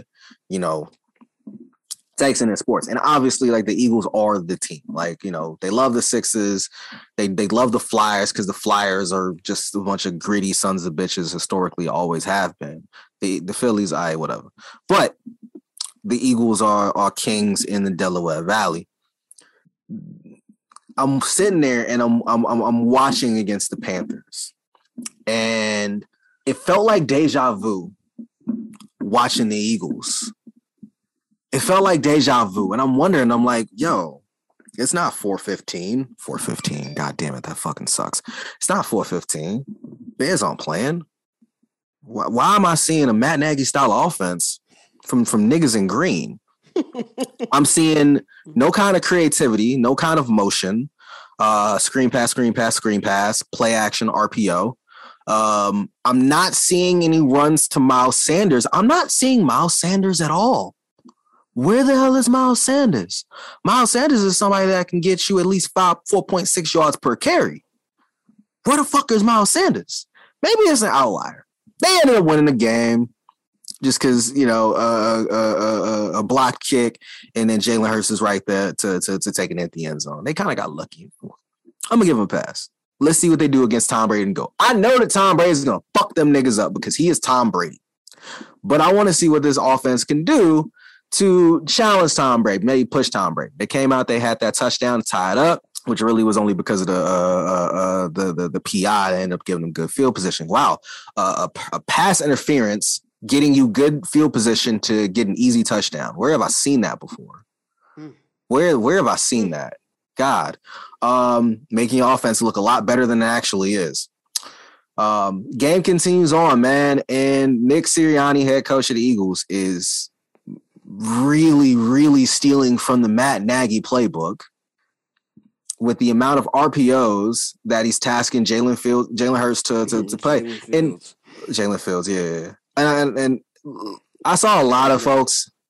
takes in sports. And obviously, the Eagles are the team. They love the Sixers. They love the Flyers because the Flyers are just a bunch of gritty sons of bitches, historically always have been. The Phillies, whatever. But the Eagles are kings in the Delaware Valley. I'm sitting there and I'm watching against the Panthers. And it felt like deja vu watching the Eagles. It felt like deja vu. And I'm wondering, I'm like, yo, it's not 4:15. 4:15. God damn it, that fucking sucks. It's not 4:15. Bears aren't playing. Why am I seeing a Matt Nagy style offense from niggas in green? I'm seeing no kind of creativity, no kind of motion. Screen pass, play action, RPO. I'm not seeing any runs to Miles Sanders. I'm not seeing Miles Sanders at all. Where the hell is Miles Sanders? Miles Sanders is somebody that can get you at least 4.6 yards per carry. Where the fuck is Miles Sanders? Maybe it's an outlier. They ended up winning the game just because, a block kick, and then Jalen Hurts is right there to take it at the end zone. They kind of got lucky. I'm going to give them a pass. Let's see what they do against Tom Brady and go. I know that Tom Brady is going to fuck them niggas up because he is Tom Brady. But I want to see what this offense can do to challenge Tom Brady, maybe push Tom Brady. They came out, they had that touchdown to tie it up, which really was only because of the PI that ended up giving them good field position. Wow, a pass interference getting you good field position to get an easy touchdown. Where have I seen that before? Where have I seen that? God, making your offense look a lot better than it actually is. Game continues on, man, and Nick Sirianni, head coach of the Eagles, is really, really stealing from the Matt Nagy playbook with the amount of RPOs that he's tasking Jalen Hurts to play. And Jalen Fields, yeah. And I saw a lot of folks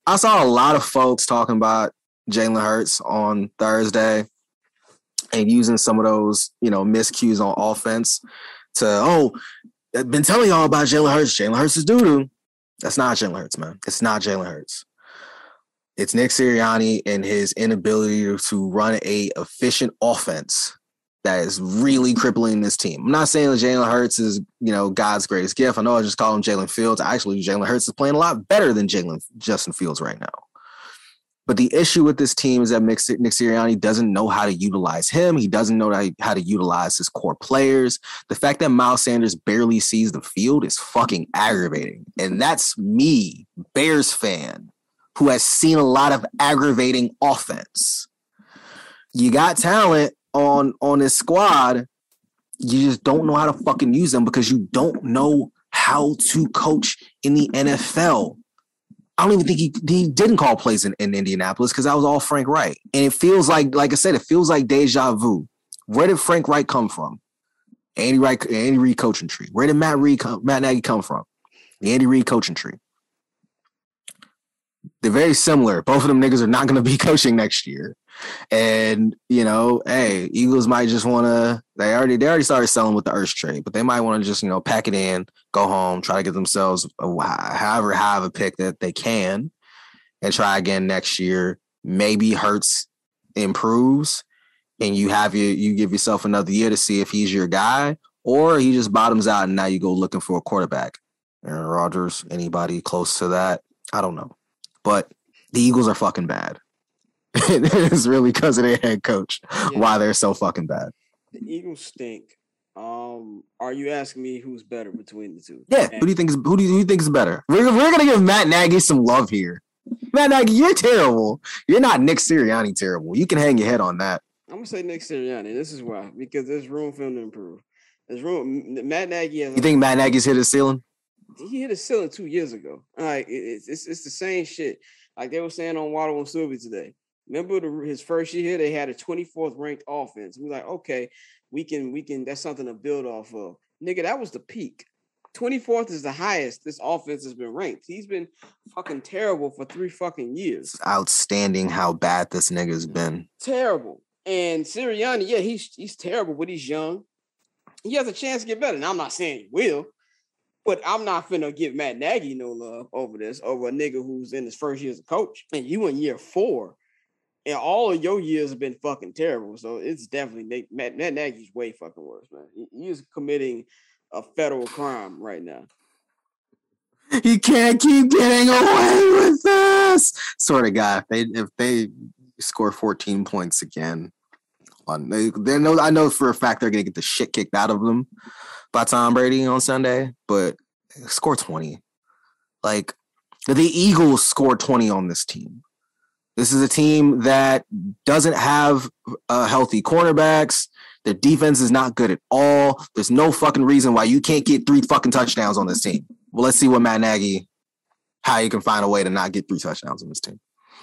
I saw a lot of folks talking about Jalen Hurts on Thursday and using some of those, miscues on offense to, I've been telling y'all about Jalen Hurts. Jalen Hurts is doo-doo. That's not Jalen Hurts, man. It's not Jalen Hurts. It's Nick Sirianni and his inability to run a efficient offense that is really crippling this team. I'm not saying that Jalen Hurts is, God's greatest gift. I know I just call him Jalen Fields. Actually, Jalen Hurts is playing a lot better than Justin Fields right now. But the issue with this team is that Nick Sirianni doesn't know how to utilize him. He doesn't know how to utilize his core players. The fact that Miles Sanders barely sees the field is fucking aggravating. And that's me, Bears fan, who has seen a lot of aggravating offense. You got talent on this squad. You just don't know how to fucking use them because you don't know how to coach in the NFL. I don't even think he didn't call plays in Indianapolis because that was all Frank Reich. And it feels like I said, it feels like deja vu. Where did Frank Reich come from? Andy Reid coaching tree. Where did Matt Nagy come from? The Andy Reid coaching tree. They're very similar. Both of them niggas are not going to be coaching next year. And, Eagles might just want to, they already started selling with the Ertz trade, but they might want to just, pack it in, go home, try to get themselves however high of a pick that they can and try again next year. Maybe Hurts improves and you give yourself another year to see if he's your guy or he just bottoms out and now you go looking for a quarterback. Aaron Rodgers, anybody close to that? I don't know. But the Eagles are fucking bad. It's really because of their head coach why they're so fucking bad. The Eagles stink. Are you asking me who's better between the two? Yeah, who do you think is better? We're gonna give Matt Nagy some love here. Matt Nagy, you're terrible. You're not Nick Sirianni terrible. You can hang your head on that. I'm gonna say Nick Sirianni. This is why, because there's room for him to improve. There's room. Matt Nagy has. You think Matt Nagy's hit his ceiling? He hit his ceiling 2 years ago. Like it's the same shit. Like they were saying on Waddle and Sylvie today. Remember his first year, they had a 24th ranked offense. We're like, okay, we can. That's something to build off of. Nigga, that was the peak. 24th is the highest this offense has been ranked. He's been fucking terrible for 3 fucking years. It's outstanding how bad this nigga's been. Terrible. And Sirianni, yeah, he's terrible, but he's young. He has a chance to get better. Now, I'm not saying he will, but I'm not finna give Matt Nagy no love over this, over a nigga who's in his first year as a coach. And you in year 4. And all of your years have been fucking terrible. So it's definitely Matt Nagy's way fucking worse, man. He is committing a federal crime right now. He can't keep getting away with this. Sort of guy. If they score 14 points again, I know for a fact they're gonna get the shit kicked out of them by Tom Brady on Sunday. But score 20. Like the Eagles scored 20 on this team. This is a team that doesn't have healthy cornerbacks. Their defense is not good at all. There's no fucking reason why you can't get 3 fucking touchdowns on this team. Well, let's see what Matt Nagy, how you can find a way to not get 3 touchdowns on this team.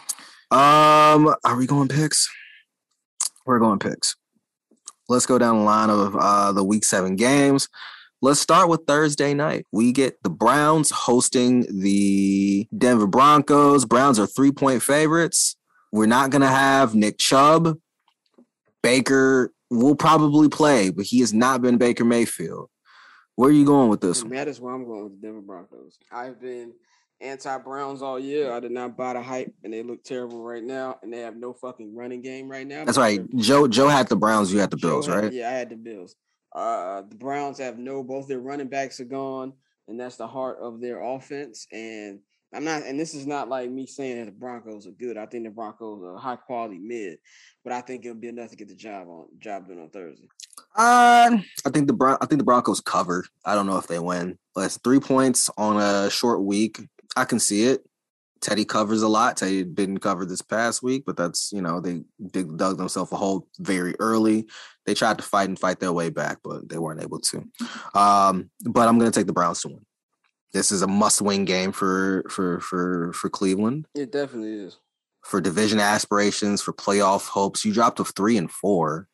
Are we going picks? We're going picks. Let's go down the line of the Week 7 games. Let's start with Thursday night. We get the Browns hosting the Denver Broncos. Browns are 3-point favorites. We're not going to have Nick Chubb. Baker will probably play, but he has not been Baker Mayfield. Where are you going with this one? That is where I'm going with the Denver Broncos. I've been anti-Browns all year. I did not buy the hype, and they look terrible right now, and they have no fucking running game right now. That's right. Joe had the Browns. You had the Bills, right? Yeah, I had the Bills. The Browns have both their running backs are gone, and that's the heart of their offense. And this is not like me saying that the Broncos are good. I think the Broncos are high quality mid, but I think it'll be enough to get the job done on Thursday. I think the Broncos cover. I don't know if they win, but it's 3 points on a short week. I can see it. Teddy covers a lot. Teddy didn't cover this past week, but that's, they dug themselves a hole very early. They tried to fight their way back, but they weren't able to. But I'm going to take the Browns to win. This is a must-win game for Cleveland. It definitely is. For division aspirations, for playoff hopes. You dropped to 3-4.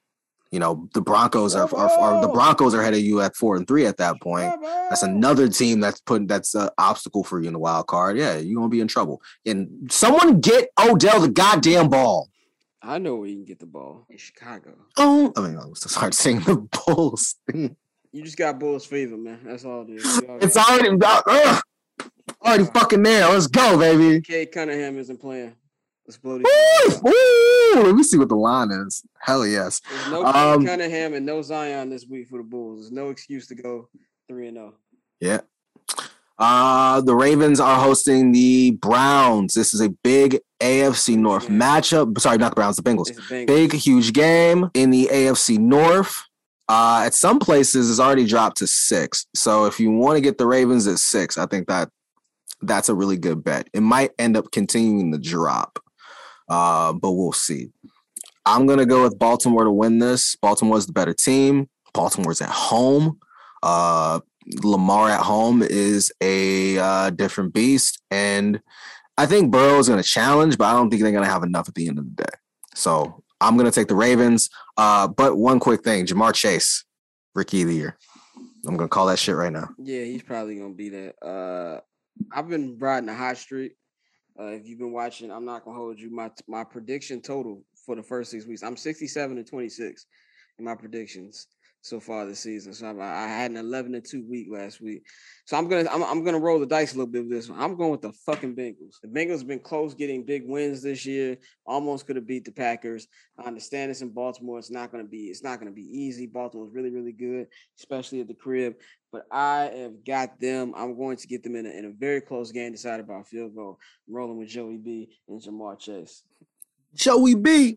The Broncos are ahead of you at 4-3 at that point. That's another team that's an obstacle for you in the wild card. Yeah, you're gonna be in trouble. And someone get Odell the goddamn ball. I know where you can get the ball in Chicago. Oh, I was start saying the Bulls thing. You just got Bulls fever, man. That's all it is. It's already fucking there. Let's go, baby. Cade Cunningham isn't playing. Let's blow Let me see what the line is. Hell yes. There's no Cade Cunningham and no Zion this week for the Bulls. There's no excuse to go 3-0. Yeah. The Ravens are hosting the Browns. This is a big AFC North matchup. Sorry, not the Browns, the Bengals. Big, huge game in the AFC North. At some places, it's already dropped to 6. So if you want to get the Ravens at 6, I think that's a really good bet. It might end up continuing to drop, but we'll see. I'm going to go with Baltimore to win this. Baltimore's the better team. Baltimore's at home. Lamar at home is a different beast. And I think Burrow is going to challenge, but I don't think they're going to have enough at the end of the day. So I'm going to take the Ravens. But one quick thing, Jamar Chase, Rookie of the Year. I'm going to call that shit right now. Yeah, he's probably going to be that. I've been riding a hot streak. If you've been watching, I'm not going to hold you. My prediction total for the first 6 weeks, I'm 67-26 in my predictions so far this season. So I had an 11-2 week last week. So I'm gonna roll the dice a little bit with this one. I'm going with the fucking Bengals. The Bengals have been close getting big wins this year. Almost could have beat the Packers. I understand it's in Baltimore. It's not gonna be easy. Baltimore's really, really good, especially at the crib. But I have got them. I'm going to get them in a very close game decided by a field goal. I'm rolling with Joey B and Jamar Chase. Joey B.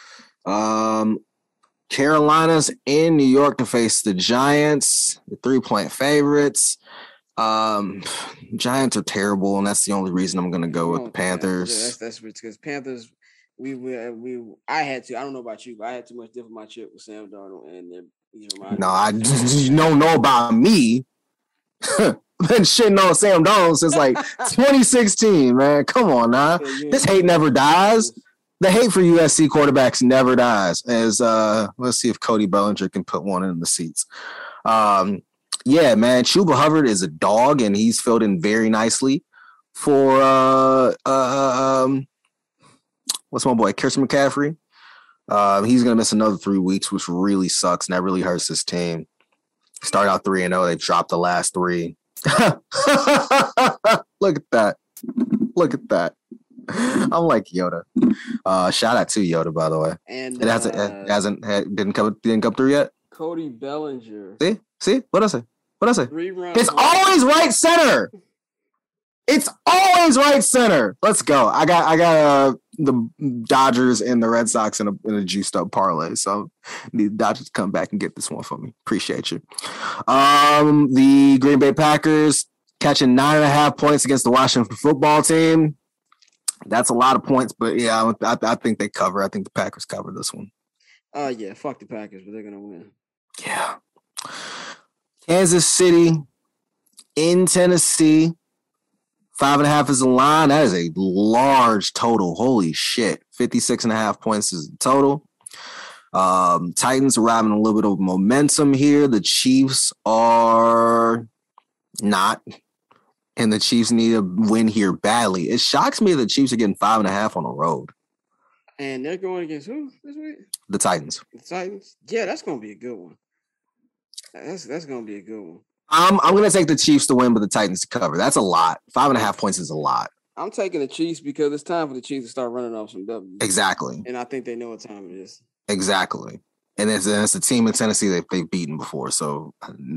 Carolina's in New York to face the Giants, the 3-point favorites. Giants are terrible, and that's the only reason I'm going to go with the Panthers. That's because Panthers. I had to. I don't know about you, but I had too much dip in my chip with Sam Darnold, and you don't know about me. Been shitting on Sam Darnold since like 2016, man. Come on now, this hate never dies. The hate for USC quarterbacks never dies. Let's see if Cody Bellinger can put one in the seats. Yeah, man, Chuba Hubbard is a dog, and he's filled in very nicely for what's my boy, Christian McCaffrey. He's gonna miss another 3 weeks, which really sucks, and that really hurts his team. Start out 3-0, they've dropped the last 3. Look at that. Look at that. I'm like Yoda. Shout out to Yoda, by the way. And it didn't come through yet. Cody Bellinger. See? What I say? 3 runs. It's always right center. It's always right center. Let's go. I got the Dodgers and the Red Sox in a juiced up parlay. So the Dodgers come back and get this one for me. Appreciate you. The Green Bay Packers catching 9.5 points against the Washington football team. That's a lot of points, but yeah, I think they cover. I think the Packers cover this one. Yeah, fuck the Packers, but they're gonna win. Yeah. Kansas City in Tennessee. 5.5 is the line. That is a large total. Holy shit. 56.5 points is the total. Titans are having a little bit of momentum here. The Chiefs are not. And the Chiefs need a win here badly. It shocks me that the Chiefs are getting 5.5 on the road. And they're going against who this week? The Titans. The Titans? Yeah, that's going to be a good one. That's going to be a good one. I'm going to take the Chiefs to win, but the Titans to cover. That's a lot. 5.5 points is a lot. I'm taking the Chiefs because it's time for the Chiefs to start running off some W's. Exactly. And I think they know what time it is. Exactly. And it's a team in Tennessee that they've beaten before. So,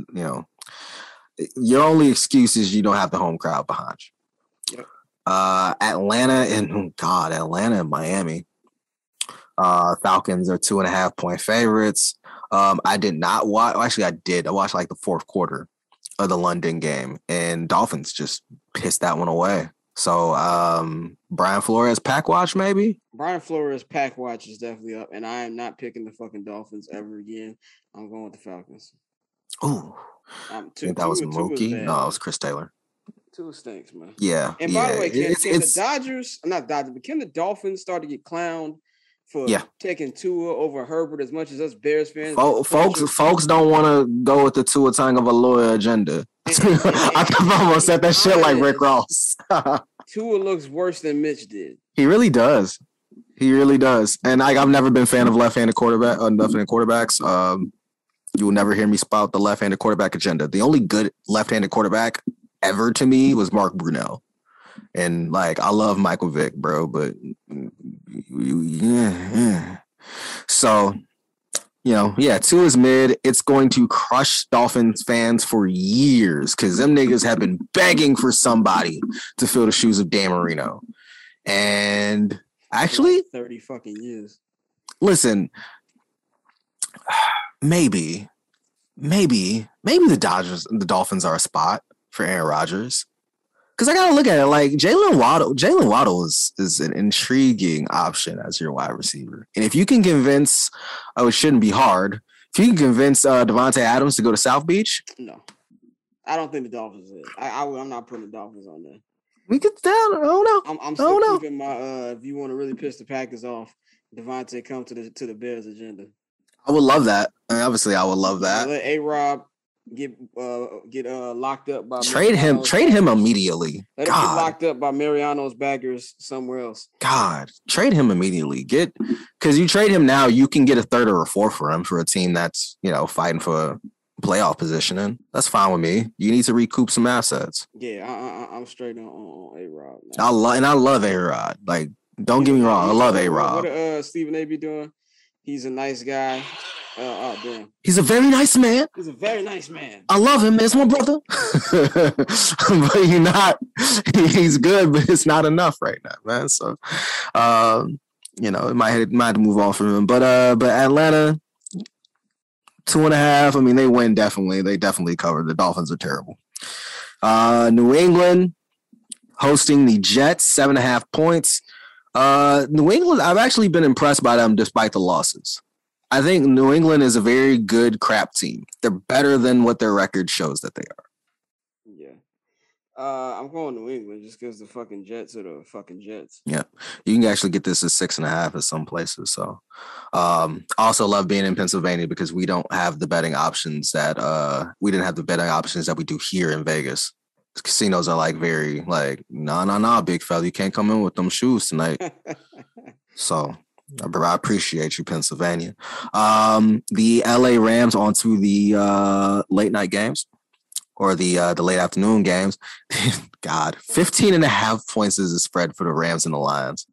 your only excuse is you don't have the home crowd behind you. Yep. Atlanta and Miami. Falcons are 2.5 point favorites. I did not watch. Actually, I did. I watched like the fourth quarter of the London game, and Dolphins just pissed that one away. So, Brian Flores pack watch maybe. Brian Flores pack watch is definitely up, and I am not picking the fucking Dolphins ever again. I'm going with the Falcons. Ooh. I think that was Mookie. No, it was Chris Taylor. Two stinks, man. Yeah. And by the way, can the Dolphins start to get clowned for taking Tua over Herbert as much as us Bears fans. Folks don't want to go with the Tua Tagovailoa agenda. I thought I almost said that shit like Rick Ross. Tua looks worse than Mitch did. He really does. And I've never been a fan of left-handed quarterbacks. You will never hear me spout the left-handed quarterback agenda. The only good left-handed quarterback ever to me was Mark Brunell. And like, I love Michael Vick, bro, but yeah. So, Tua is mid. It's going to crush Dolphins fans for years because them niggas have been begging for somebody to fill the shoes of Dan Marino. And actually, 30 fucking years. Listen, maybe the Dolphins are a spot for Aaron Rodgers. Because I gotta look at it like Jalen Waddle is an intriguing option as your wide receiver. And if you can convince, it shouldn't be hard. If you can convince Devontae Adams to go to South Beach. No. I don't think the Dolphins is. I'm not putting the Dolphins on there. We could down. Oh no. I'm still keeping my if you want to really piss the Packers off, Devontae come to the Bears agenda. I would love that. I mean, obviously I would love that. Let A-Rob get locked up by trade him immediately. Let him get locked up by Mariano's backers somewhere else. God, trade him immediately. Because you trade him now, you can get a third or a fourth for him for a team that's fighting for playoff positioning. That's fine with me. You need to recoup some assets. Yeah, I'm straight on A-Rod. I love A-Rod. Like, don't get me wrong, I love A-Rod. What Stephen A be doing? He's a nice guy. Damn. He's a very nice man. He's a very nice man. I love him. It's my brother. But he's good, but it's not enough right now, man. So, it might have to move on from him. But Atlanta, 2.5. I mean, they win definitely. They definitely covered. The Dolphins are terrible. New England hosting the Jets, 7.5 points. New England, I've actually been impressed by them despite the losses. I think New England is a very good crap team. They're better than what their record shows that they are. Yeah. I'm going New England just because the fucking Jets are the fucking Jets. Yeah. You can actually get this at 6.5 at some places. So I also love being in Pennsylvania because we don't have the betting options that we didn't have the betting options that we do here in Vegas. Casinos are like very like, nah, big fella, you can't come in with them shoes tonight. So I appreciate you, Pennsylvania. The LA Rams onto the late night games or the late afternoon games. God, 15.5 points is the spread for the Rams and the Lions.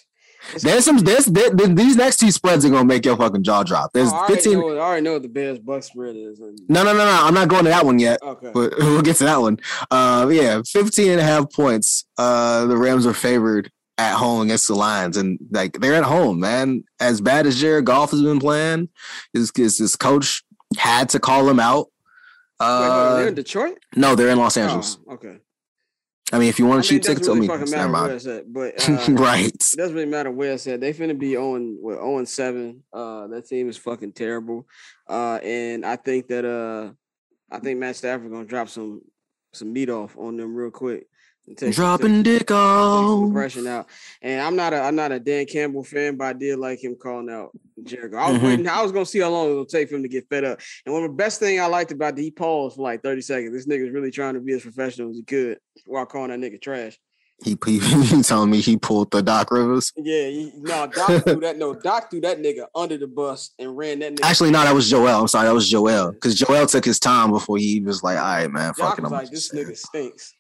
These next two spreads are gonna make your fucking jaw drop. There's 15. I already know what the Bears Bucks spread is. No. I'm not going to that one yet. Okay, but we'll get to that one. 15.5 points. The Rams are favored at home against the Lions, and like they're at home, man. As bad as Jared Goff has been playing, his coach had to call him out. They're in Detroit? No, they're in Los Angeles. Oh, okay. I mean, if you want to shoot tickets, really never mind. But right, it doesn't really matter where it's at. They finna be 0-7. That team is fucking terrible. And I think that Matt Stafford gonna drop some meat off on them real quick. Dropping dick off. Impression out. And I'm not a Dan Campbell fan, but I did like him calling out Jericho. I was gonna see how long it would take for him to get fed up. And one of the best thing I liked about it, he paused for like 30 seconds. This nigga's really trying to be as professional as he could while calling that nigga trash. He telling me he pulled the Doc Rivers? Yeah, Doc threw that. No, Doc threw that nigga under the bus and ran that nigga. Actually, no, that was Joel. I'm sorry, that was Joel. Because Joel took his time before he was like, all right, man, fucking him. Like, this nigga stinks.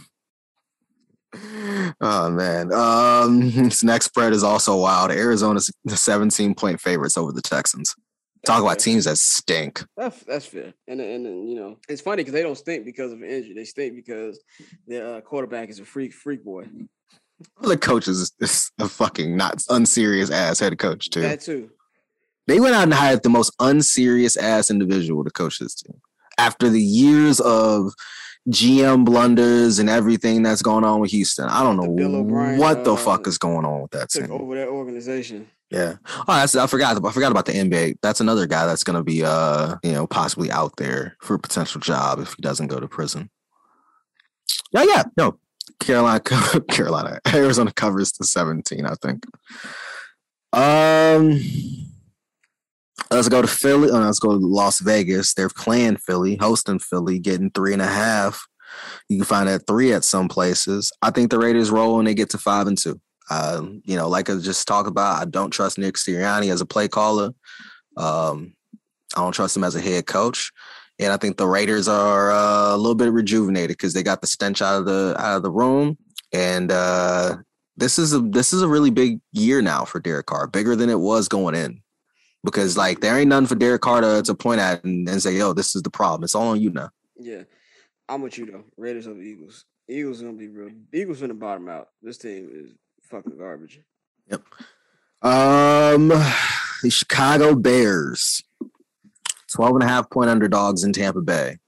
Oh man, this next spread is also wild. Arizona's the 17-point favorites over the Texans. Talk about teams that stink. That's fair, and it's funny because they don't stink because of an injury. They stink because their quarterback is a freak boy. The coach is a fucking not unserious ass head coach too. That too. They went out and hired the most unserious ass individual to coach this team after the years of GM blunders and everything that's going on with Houston. I don't know what the fuck is going on with that team. Took over that organization. Yeah. Oh, I forgot about the NBA. That's another guy that's going to be possibly out there for a potential job if he doesn't go to prison. Yeah. No. Carolina, Arizona covers the 17, I think. Um, let's go to Philly. Let's go to Las Vegas. They're playing Philly, hosting Philly, getting 3.5. You can find that 3 at some places. I think the Raiders roll and they get to 5-2. Like I just talked about, I don't trust Nick Sirianni as a play caller. I don't trust him as a head coach. And I think the Raiders are a little bit rejuvenated because they got the stench out of the room. And this is a really big year now for Derek Carr, bigger than it was going in. Because like there ain't nothing for Derek Carr to point at and say, yo, this is the problem. It's all on you now. Yeah. I'm with you though. Raiders over Eagles. Eagles gonna be real. Eagles gonna bottom out. This team is fucking garbage. Yep. The Chicago Bears, 12.5-point underdogs in Tampa Bay.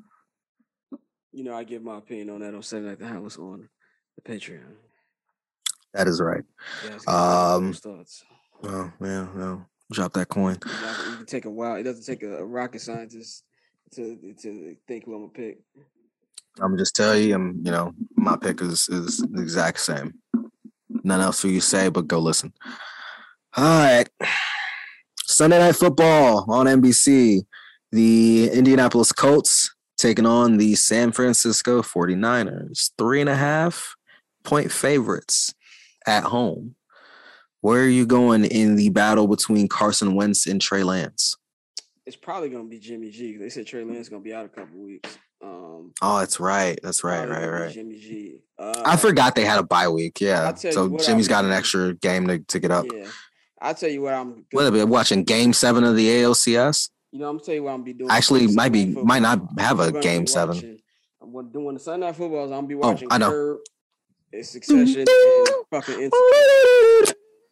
You know, I give my opinion on that on Saturday Night the House on the Patreon. That is right. Thoughts. Oh, yeah. Drop that coin. You can take a while. It doesn't take a rocket scientist to think who I'm gonna pick. I'm gonna just tell you, my pick is the exact same. Nothing else for you to say, but go listen. All right. Sunday Night Football on NBC. The Indianapolis Colts taking on the San Francisco 49ers. 3.5-point favorites at home. Where are you going in the battle between Carson Wentz and Trey Lance? It's probably going to be Jimmy G. They said Trey Lance is going to be out a couple weeks. That's right. Right. Jimmy G. I forgot they had a bye week. Yeah. So Jimmy's got an extra game to get up. Yeah. I'll tell you what I'm watching Game 7 of the ALCS. I'm going to tell you what I'm going to be doing. Actually, might not have a Game 7. I'm doing the Sunday Night Footballs. I'm going to be watching I know. Curb, Succession, and fucking Insecure.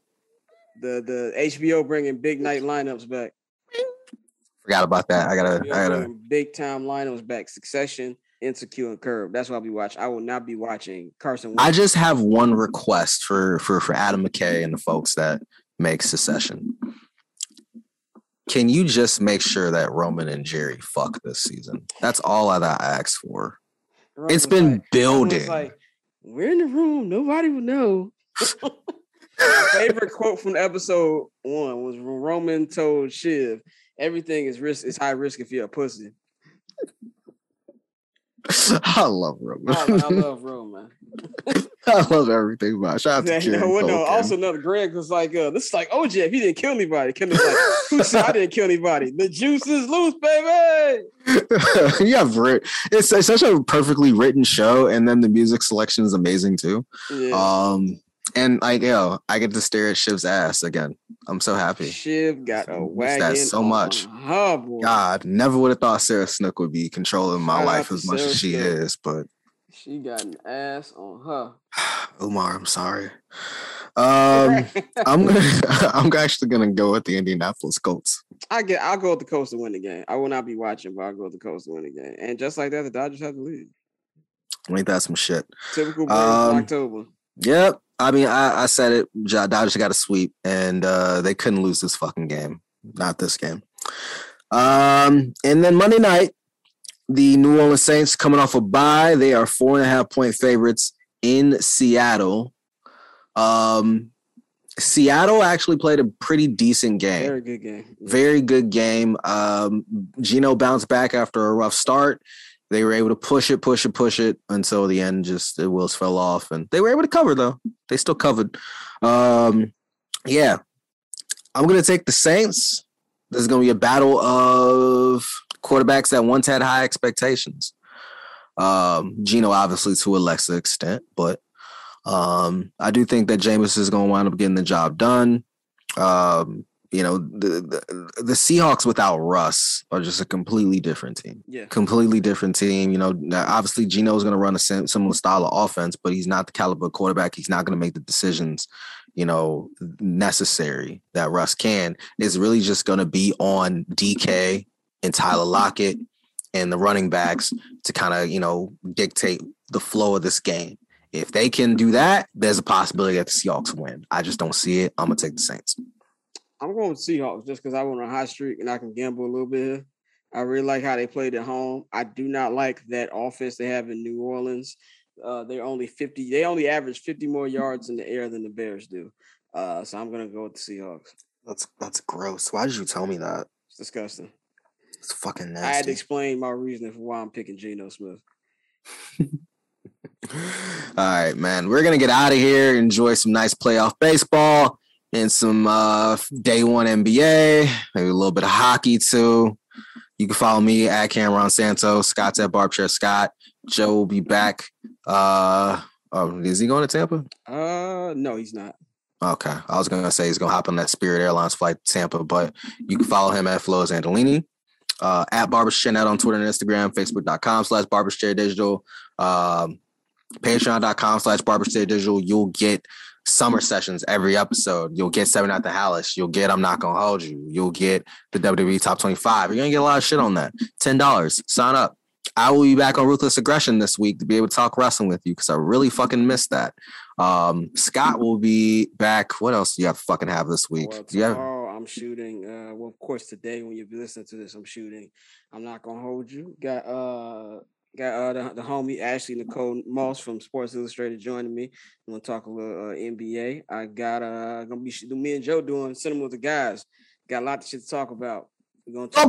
The HBO bringing big night lineups back. Forgot about that. I gotta big time lineups back. Succession, Insecure, and Curb. That's what I'll be watching. I will not be watching Carson Wentz. I just have one request for Adam McKay and the folks that make Succession. Can you just make sure that Roman and Jerry fuck this season? That's all I asked for. It's been building. Like, we're in the room. Nobody would know. My favorite quote from episode 1 was when Roman told Shiv, "Everything is risk. It's high risk if you're a pussy." I love Roman. I love Roman. I love everything about it. Shout out to Kieran also, another Greg was like, "This is like OJ. If he didn't kill anybody, Kim was like, who said I didn't kill anybody? The juice is loose, baby." It's such a perfectly written show, and then the music selection is amazing too. Yeah. And I get to stare at Shiv's ass again. I'm so happy. Shiv got a wagon. That's so much. God, never would have thought Sarah Snook would be controlling my life as much as she is, but she got an ass on her. Umar, I'm sorry. I'm actually gonna go with the Indianapolis Colts. I'll go with the Colts to win the game. I will not be watching, but I'll go with the Colts to win the game. And just like that, the Dodgers have the lead. Ain't that some shit? Typical Braves in October. Yep. I mean, I said it. Dodgers got a sweep, and they couldn't lose this fucking game. Not this game. And then Monday night, the New Orleans Saints coming off a bye. They are 4.5-point favorites in Seattle. Seattle actually played a pretty decent game. Very good game. Yeah. Very good game. Geno bounced back after a rough start. They were able to push it until the end. Just the wheels fell off, and they were able to cover though. They still covered. Yeah, I'm gonna take the Saints. This is gonna be a battle of quarterbacks that once had high expectations. Geno obviously to a lesser extent, but I do think that Jameis is gonna wind up getting the job done. The Seahawks without Russ are just a completely different team. Yeah. Completely different team. Obviously Geno's going to run a similar style of offense, but he's not the caliber quarterback. He's not going to make the decisions, necessary that Russ can. It's really just going to be on DK and Tyler Lockett and the running backs to kind of, dictate the flow of this game. If they can do that, there's a possibility that the Seahawks win. I just don't see it. I'm going to take the Saints. I'm going with Seahawks just because I want a hot streak and I can gamble a little bit here. I really like how they played at home. I do not like that offense they have in New Orleans. They only average 50 more yards in the air than the Bears do. So I'm gonna go with the Seahawks. That's gross. Why did you tell me that? It's disgusting. It's fucking nasty. I had to explain my reasoning for why I'm picking Geno Smith. All right, man. We're gonna get out of here. Enjoy some nice playoff baseball and some day one NBA. Maybe a little bit of hockey too. You can follow me at Cameron Santos. Scott's at Barbchair Scott. Joe will be back. Is he going to Tampa? No, he's not. Okay. I was gonna say he's gonna hop on that Spirit Airlines flight to Tampa, but you can follow him at Flo Zandolini. At BarbersChairNet on Twitter and Instagram, Facebook.com/BarbersChairDigital, Patreon.com/BarbersChairDigital. You'll get summer sessions every episode. You'll get 7 Out the Hallis. You'll get I'm Not Gonna Hold You. You'll get the WWE Top 25. You're gonna get a lot of shit on that. $10. Sign up. I will be back on Ruthless Aggression this week to be able to talk wrestling with you because I really fucking missed that. Scott will be back. What else do you have to fucking have this week? Well, tomorrow I'm shooting. Well, of course, today when you're listening to this, I'm shooting. I'm Not Gonna Hold You. Got the homie Ashley Nicole Moss from Sports Illustrated joining me. I'm gonna talk a little NBA. I got gonna be me and Joe doing Cinema with the Guys. Got a lot of shit to talk about. We're gonna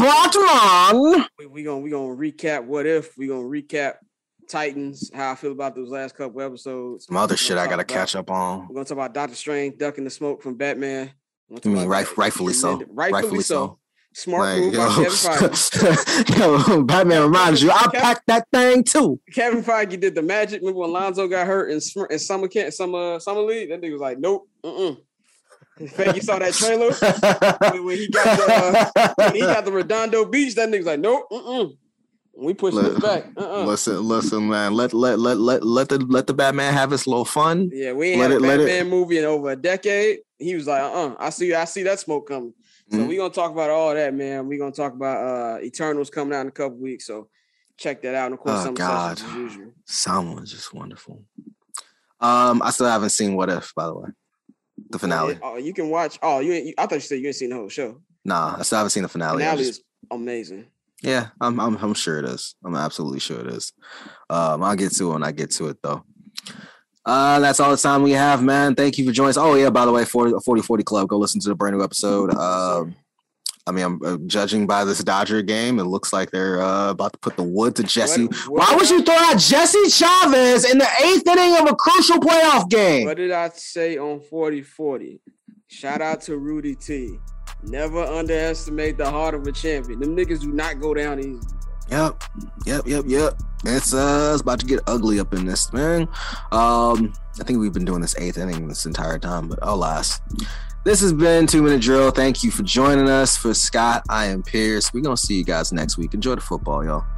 we gonna recap What If. We're gonna recap Titans, how I feel about those last couple episodes. Some other shit I gotta catch up on. We're gonna talk about Doctor Strange ducking the smoke from Batman. You mean rightfully so? Rightfully so. Smart move by Kevin Feige. Yo, Batman reminds you, I packed that thing too. Kevin Feige did the magic. Remember when Lonzo got hurt in summer league? That nigga was like, nope, You saw that trailer when he got the Redondo Beach. That nigga's like, nope, We pushing this back. Listen, man. Let the Batman have his little fun. Yeah, we ain't had a Batman movie in over a decade. He was like, I see that smoke coming. So we're gonna talk about all that, man. We're gonna talk about Eternals coming out in a couple weeks. So check that out. And of course, God, as usual. Someone was just wonderful. I still haven't seen What If, by the way. The finale. You can watch. I thought you said you ain't seen the whole show. Nah, I still haven't seen the finale. The finale is amazing. Yeah, I'm sure it is. I'm absolutely sure it is. I'll get to it when I get to it, though. That's all the time we have, man. Thank you for joining us. Oh, yeah, by the way, 40/40 Club, go listen to the brand new episode. I'm judging by this Dodger game. It looks like they're about to put the wood to Jesse. Why would you throw out Jesse Chavez in the 8th inning of a crucial playoff game? What did I say on 40/40? Shout out to Rudy T. Never underestimate the heart of a champion. Them niggas do not go down easy. Yep. It's about to get ugly up in this, man. I think we've been doing this 8th inning this entire time, but alas. This has been 2 Minute Drill. Thank you for joining us. For Scott, I am Pierce. We're going to see you guys next week. Enjoy the football, y'all.